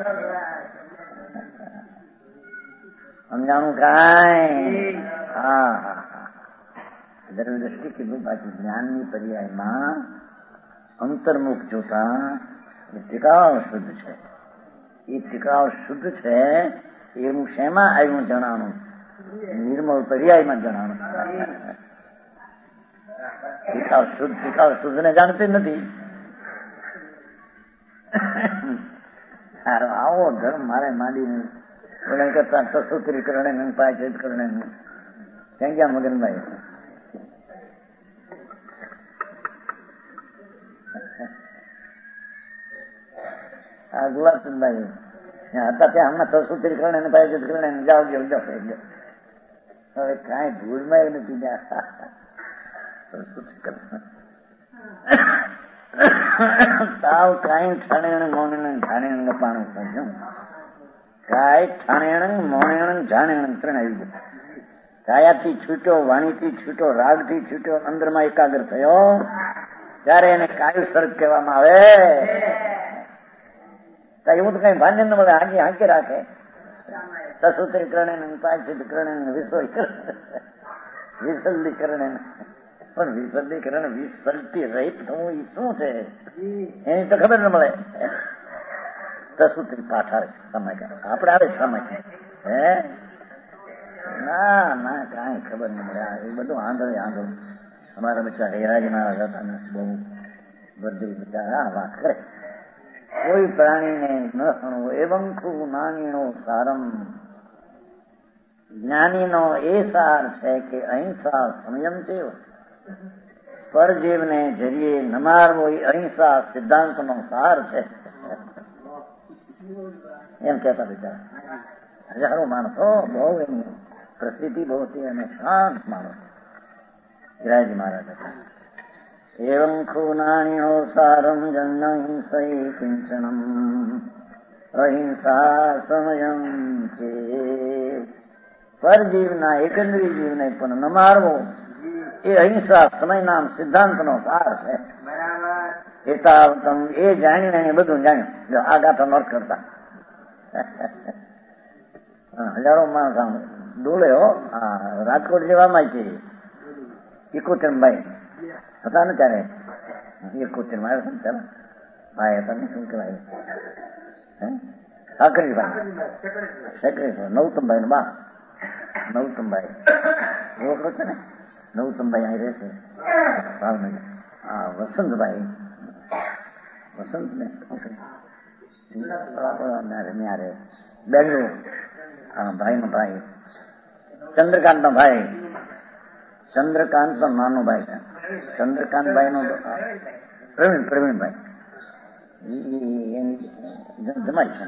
સમજાણું કાંઈ? હા હા દ્રવ્ય દ્રષ્ટિ કીધું. બાકી જ્ઞાનની પર્યાયમાં અંતર્મુખ જોતા એ ટીકાવ શુદ્ધ છે. એ ટીકાવ શુદ્ધ છે એવું શેમાં આવ્યું જણાણું? નિર્મળ પર્યાયમાં જણાણું. ટીકાવ શુદ્ધ ટીકાવ શુદ્ધ ને જાણતી નથી. આવો ધર્મ મારે માંડીને મને કરતા તસુત્રી કરણે પાયચેત કરણે ક્યાં ગયા મગનભાઈ? આ ગુલાબચંદભાઈ હતા ત્યાં હમણાં તસુત્રી કરણે પાયચેત કરણે જાઓ ગયો જાઓ ગયો. હવે કાંઈ ભૂલમાં એ નથી ગયા. તાવ કાંઈ ઠાણેણ મોણેણ ઠાણેણ પાણું કહ્યું. કાંઈ ઠાણેણ મોણેણ જાણેણ ત્રણ આવી ગયું. કાયાથી છૂટ્યો, વાણીથી છૂટ્યો, રાગથી છૂટ્યો, અંદરમાં એકાગ્ર થયો ત્યારે એને કાયુ સર્ગ કહેવામાં આવે. એવું તો કઈ ભાન્ય ન મળે. હાંકી હાંકી રાખે સસુત્રી કરણે પાયચિત કરણે વિસલ્લી કરણે. પણ વિસર્દીકરણ વિસર્તી રહિત થવું એ શું છે એની તો ખબર ન મળે. તસુત્રી પાઠ આવે સમય આપડે આવે સમય હે ના ના કાંઈ ખબર ન મળે. એ બધું આંધળે આંધળું. અમારા બચ્ચા હેરાજી મહારાજ હતા બહુ બધી બિચારા વાત કરે. કોઈ પ્રાણીને ન હણવું એવં ખૂબ નાનીનો સારમ. જ્ઞાનીનો એ સાર છે કે અહિંસા સંયમ છે. પરજીવને જરીએ ન મારવો એ અહિંસા સિદ્ધાંતનો સાર છે એમ કહેતા બિચારા. હજારો માણસો બહુ એની પ્રસિદ્ધિ બહુ હતી અને શાંત માણસ ગિરાજી મહારાજ હતા. એવં ખૂનાણીઓ સારમ જન્મ હિંસઈ કિંચનમ અહિંસા સમયમ છે. પરજીવના એકંદરી જીવને પણ ન મારવો એ અહિંસા સમય નામ સિદ્ધાંતનો સાર છે. એતાવતમ એ જાણીને એને બધું જાણ્યું. જો આ ગાથા નોટ કરતા હજારો માણસ આમ ડોલે હો. રાજકોટ જેવામાં છે ઇકોતેર ભાઈ હતા ને ત્યારે ઇકોતેર માં આવ્યા હતા ને ભાઈ હતા ને શું કહેવાય કાકરીભાઈ સેક્રેટરી નવતમભાઈ નો બા નવતમભાઈ ઓળખો છે ને નવતમભાઈ અહીં રહેશે ભાવનગર. હા વસંતભાઈ વસંત ને ન્યારે બેંગ્લોર ભાઈ નો ભાઈ ચંદ્રકાંત નો ભાઈ ચંદ્રકાંત નો નાનો ભાઈ છે ચંદ્રકાંતભાઈ નો પ્રવીણ પ્રવીણભાઈ જમાઈ છે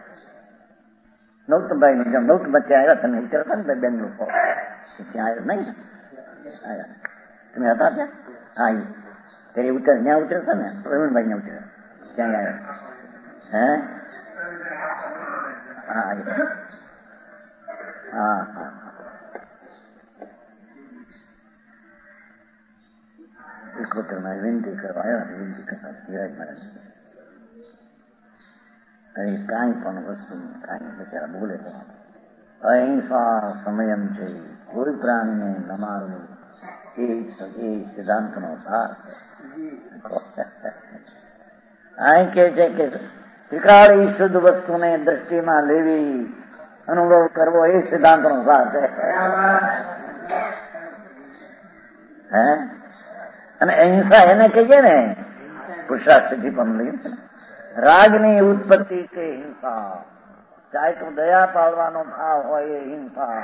નૌતમભાઈ નું જેમ નૌતમ વચ્ચે આવ્યા તમે ઉતરતા ને બેંગ્લોર ત્યાં આવ્યો નહીં આવ્યા તમે હતા ત્યાં હા ત્યારે ઉતર ત્યાં ઉતરતા ને પ્રવીણભાઈ ને ઉતર્યા ત્યાં આવ્યા હે હા હા હા એકોતેર માં વિનંતી કરવા આવ્યા વિનંતી કરતા ધીરાજ મહારાજ અને કાંઈ પણ વસ્તુ કાંઈ બિચારા બોલે તો અહિંસા સમયમ છે કોઈ પ્રાણીને ન મારવું એ એ સિદ્ધાંતનો સાર અહીં કે છે કે ત્રિકાળી શુદ્ધ વસ્તુને દ્રષ્ટિમાં લેવી અનુભવ કરવો એ સિદ્ધાંતનો સાર છે હે અને અહિંસા એને કહીએ ને પુરુષાર્થથી પણ લઈએ છે રાગની ઉત્પત્તિ કે હિંસા ચાહે તો દયા પાડવાનો ભાવ હોય એ હિંસા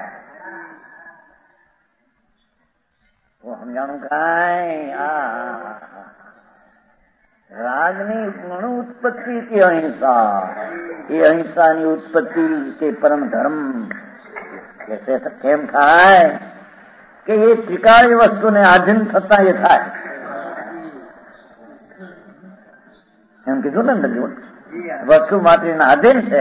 સમજાણું કાંઈ આ રાગની ગુણ ઉત્પત્તિ કે અહિંસા એ અહિંસાની ઉત્પત્તિ કે પરમ ધર્મ કેમ થાય કે એ ત્રિકાળી વસ્તુને આધીન થતા એ થાય એમ કીધું ને બધું વસ્તુ માત્રના આધીન છે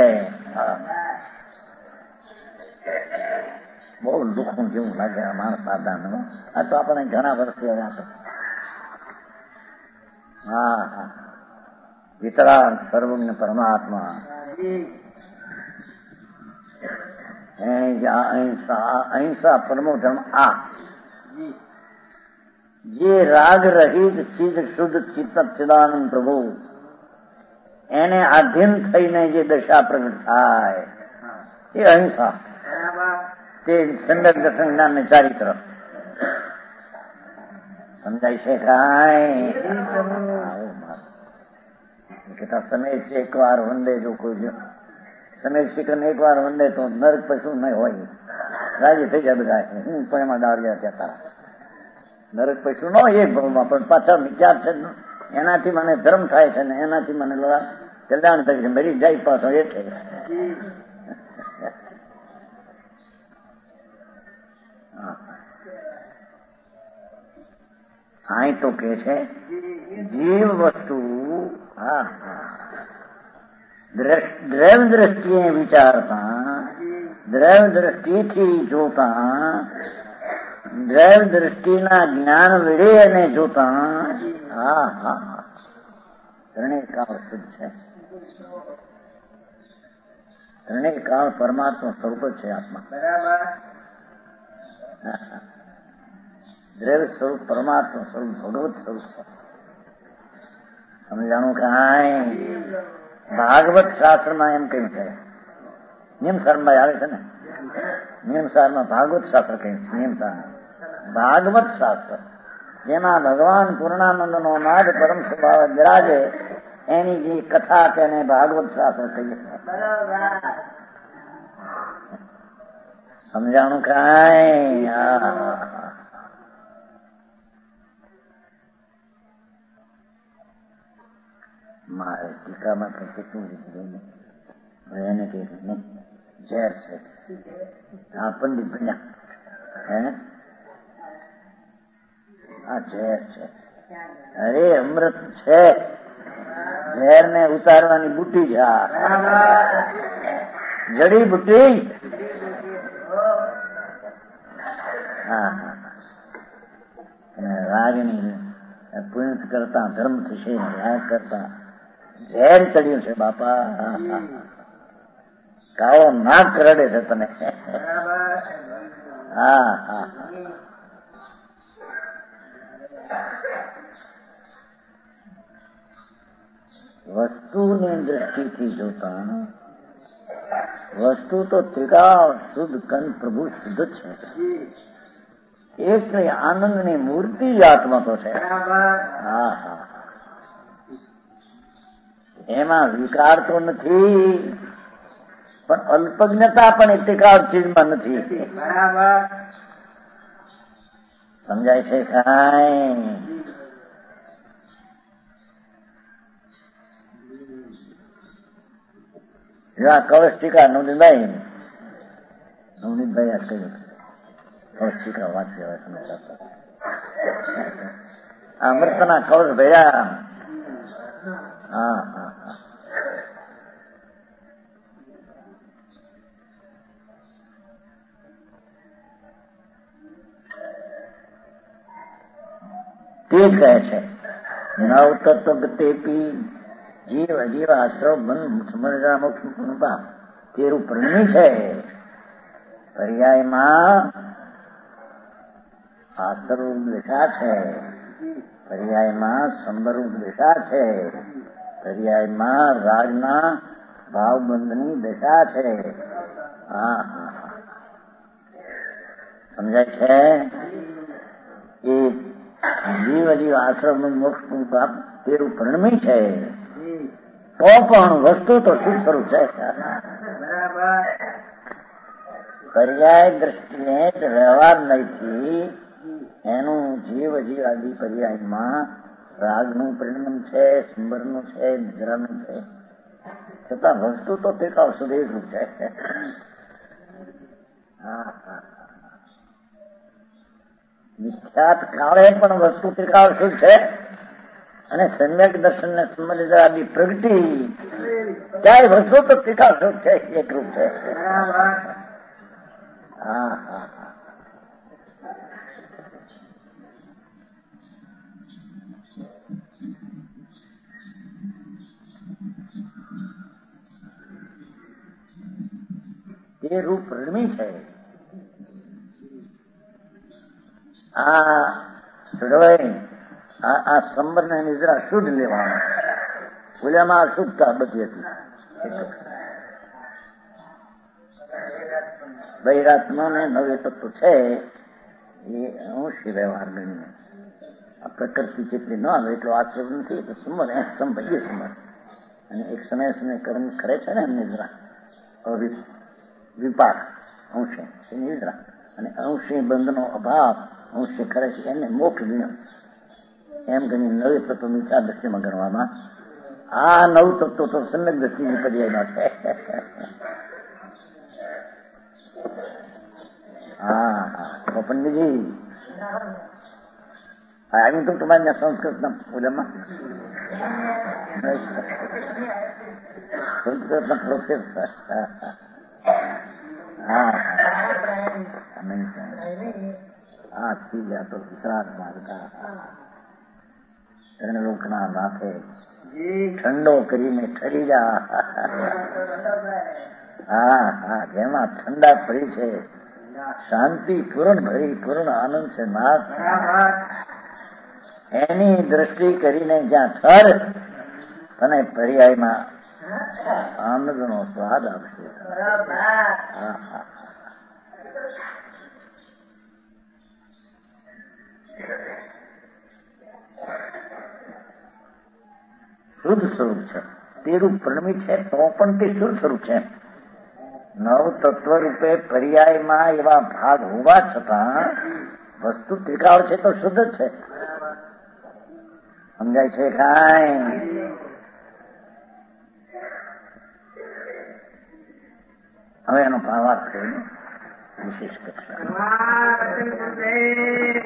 બહુ દુઃખનું જેવું લાગે આ માણસ સાધારણ આ તો આપણે ઘણા વર્ષથી રહ્યા તો હા હા વિતરાગ સર્વજ્ઞ પરમાત્મા અહિંસા અહિંસા પરમો ધર્મ આ જે રાગ રહિત ચિદ શુદ્ધ ચિત્ત ચિદાનંદ પ્રભુ એને આધીન થઈને જે દશા પ્રગટ થાય એ અહિંસા તે સંદર્ભ દર્શન જ્ઞાન ને ચારી તરફ સમજાય છે કાંઈ કેટલા સમય છે એક વાર વંદે જો કોઈ સમય શિકન એક વાર વંદે તો નર્ક પશુ નહીં હોય રાજી થઈ જાય બધા હું પણ એમાં ડાળ્યા ત્યાં તારા નરક પૈસું ન એક ભાવમાં પણ પાછા વિચાર છે એનાથી મને ધર્મ થાય છે ને એનાથી મને કલ્યાણ થાય છે મરી જાય પાછો એ છે સાંઈ તો કે છે જીવ વસ્તુ હા દ્રવ દ્રષ્ટિએ વિચારતા દ્રવ દ્રષ્ટિથી જોતા દ્રવ દ્રષ્ટિના જ્ઞાન વિડે અને જોતા હા હા ત્રણેય કાળ શુદ્ધ છે ત્રણેય કાળ પરમાત્મા સ્વરૂપ જ છે આત્મા બરાબર દ્રવ સ્વરૂપ પરમાત્મા સ્વરૂપ ભગવત સ્વરૂપ સમજાણું કાંઈ ભાગવત શાસ્ત્રમાં એમ કઈ છે નિયમસારમાં આવે છે ને નિયમસારમાં ભાગવત શાસ્ત્ર કઈ છે નિયમસારમાં ભાગવત શાસ્ત્ર જેમાં ભગવાન પૂર્ણાનંદ નો નાદ પરમ સ્વભાવ બિરાજે એની જે કથા તેને ભાગવત શાસ્ત્ર કહીએ સમજાણું કાંઈ મારે ટીકામાં કઈ કેટલું લીધું એને કહ્યું નહીં ઝેર છે હા પંડિત બન્યા હે આ ઝેર છે અરે અમૃત છે ઝેર ને ઉતારવાની બુટી છે આ જડી બુટી હા હા રાગની પુણ્ય કરતા ધર્મ થશે રાગ કરતા ઝેર ચડ્યું છે બાપા કાળો નાક રડે છે તને હા હા વસ્તુની દ્રષ્ટિથી જોતા વસ્તુ તો ત્રિકાળ શુદ્ધ કંદ પ્રભુ શુદ્ધ છે એક આનંદની મૂર્તિ જ આત્મા તો છે હા હા એમાં વિકાર તો નથી, પણ અલ્પજ્ઞતા પણ એકાદ ચીજમાં નથી. બરાબર સમજાય છે કાંઈ? કવચ ટીકા નવનીતભાઈ નવનીતભાઈ આ કહ્યું કવચ ટીકા વાત કહેવાય સમજતા અમૃતના કવચ ભર્યા. હા હા હા તે કહે છે નવ તત્વ ગતેપી જીવ અજીવ આશ્રવ બંધ સમજરા મોક્ષ તેરું પ્રણમી છે. પર્યાયમાં આશ્રવ દશા છે, પર્યાયમાં સંબરૂપ દશા છે, પર્યાયમાં રાજના ભાવબંધની દશા છે. હા હા સમજાય છે? એ જીવ જીવ આશ્રમ મોક્ષ પાપ તેરું પરિણમી છે, તો પણ વસ્તુ તો શું સ્વરૂપ છે? પર્યાય દ્રષ્ટિએ જ વ્યવહાર નથી. એનું જીવ જીવ આદિ પર્યાયમાં રાગનું પરિણામ છે, સંબરનું છે, નિદ્રાનું છે, છતાં વસ્તુ તો ટેકાવ સુધી રૂપ છે. હા હા વિખ્યાત કાળે પણ વસ્તુ ટીકાવ શું છે, અને સમ્યક દર્શન ને સંબંધિત આદિ પ્રગતિ ક્યાંય વસ્તુ તો ટીકાવ શું છે, એક રૂપ છે. હા હા તે રૂપ પ્રણમી છે. આ ચડવાઈ આ સંબર ને નિદ્રા શુદ્ધ લેવાનું, ઓલામાં અશુદ્ધતા બધી હતી. બૈરાત્મા ને નવે તત્વ છે એ અંશી વ્યવહાર ગણીને આ પ્રકૃતિ જેટલી ન આવે એટલો આશ્રય નથી. તો સંબર એ સંભાઈએ સંબર અને એક સમય સમય કર્મ કરે છે ને નિદ્રા વિપાક અંશે નિદ્રા અને અંશી બંધનો અભાવ અંશે કરે છે એને મોક્ષ ગણ્યો. એમ ગણી નવે તત્વ નીચા દ્રષ્ટિમાં ગણવામાં આ નવ તત્વો તો સમ્યક દ્રષ્ટિની પર્યાયમાં છે. હા હા પંડિતજી આવ્યું તો તમારી સંસ્કૃતના પૂજામાં સંસ્કૃતના પ્રોફેસર. હા હા થઈ ગયા તો ગુજરાત માર્ગા ત્રણ લોકના નાથે ઠંડો કરીને ઠરી જા. હા હા જેમાં ઠંડા પડી છે, શાંતિ પૂર્ણ ભરી પૂર્ણ આનંદ છે નાથ, એની દ્રષ્ટિ કરીને જ્યાં ઠર તને પર્યાયમાં આનંદનો સ્વાદ આપશે. હા હા શુદ્ધ સ્વરૂપ છે, તેરું પ્રણમી છે, તો પણ તે શુદ્ધ સ્વરૂપ છે. નવ તત્વ રૂપે પર્યાયમાં એવા ભાગ હોવા છતાં વસ્તુ ત્રિકાળ છે તો શુદ્ધ જ છે. સમજાય છે કાંઈ? હવે એનો ભાવાર્થ કરીને વિશેષ કરશે.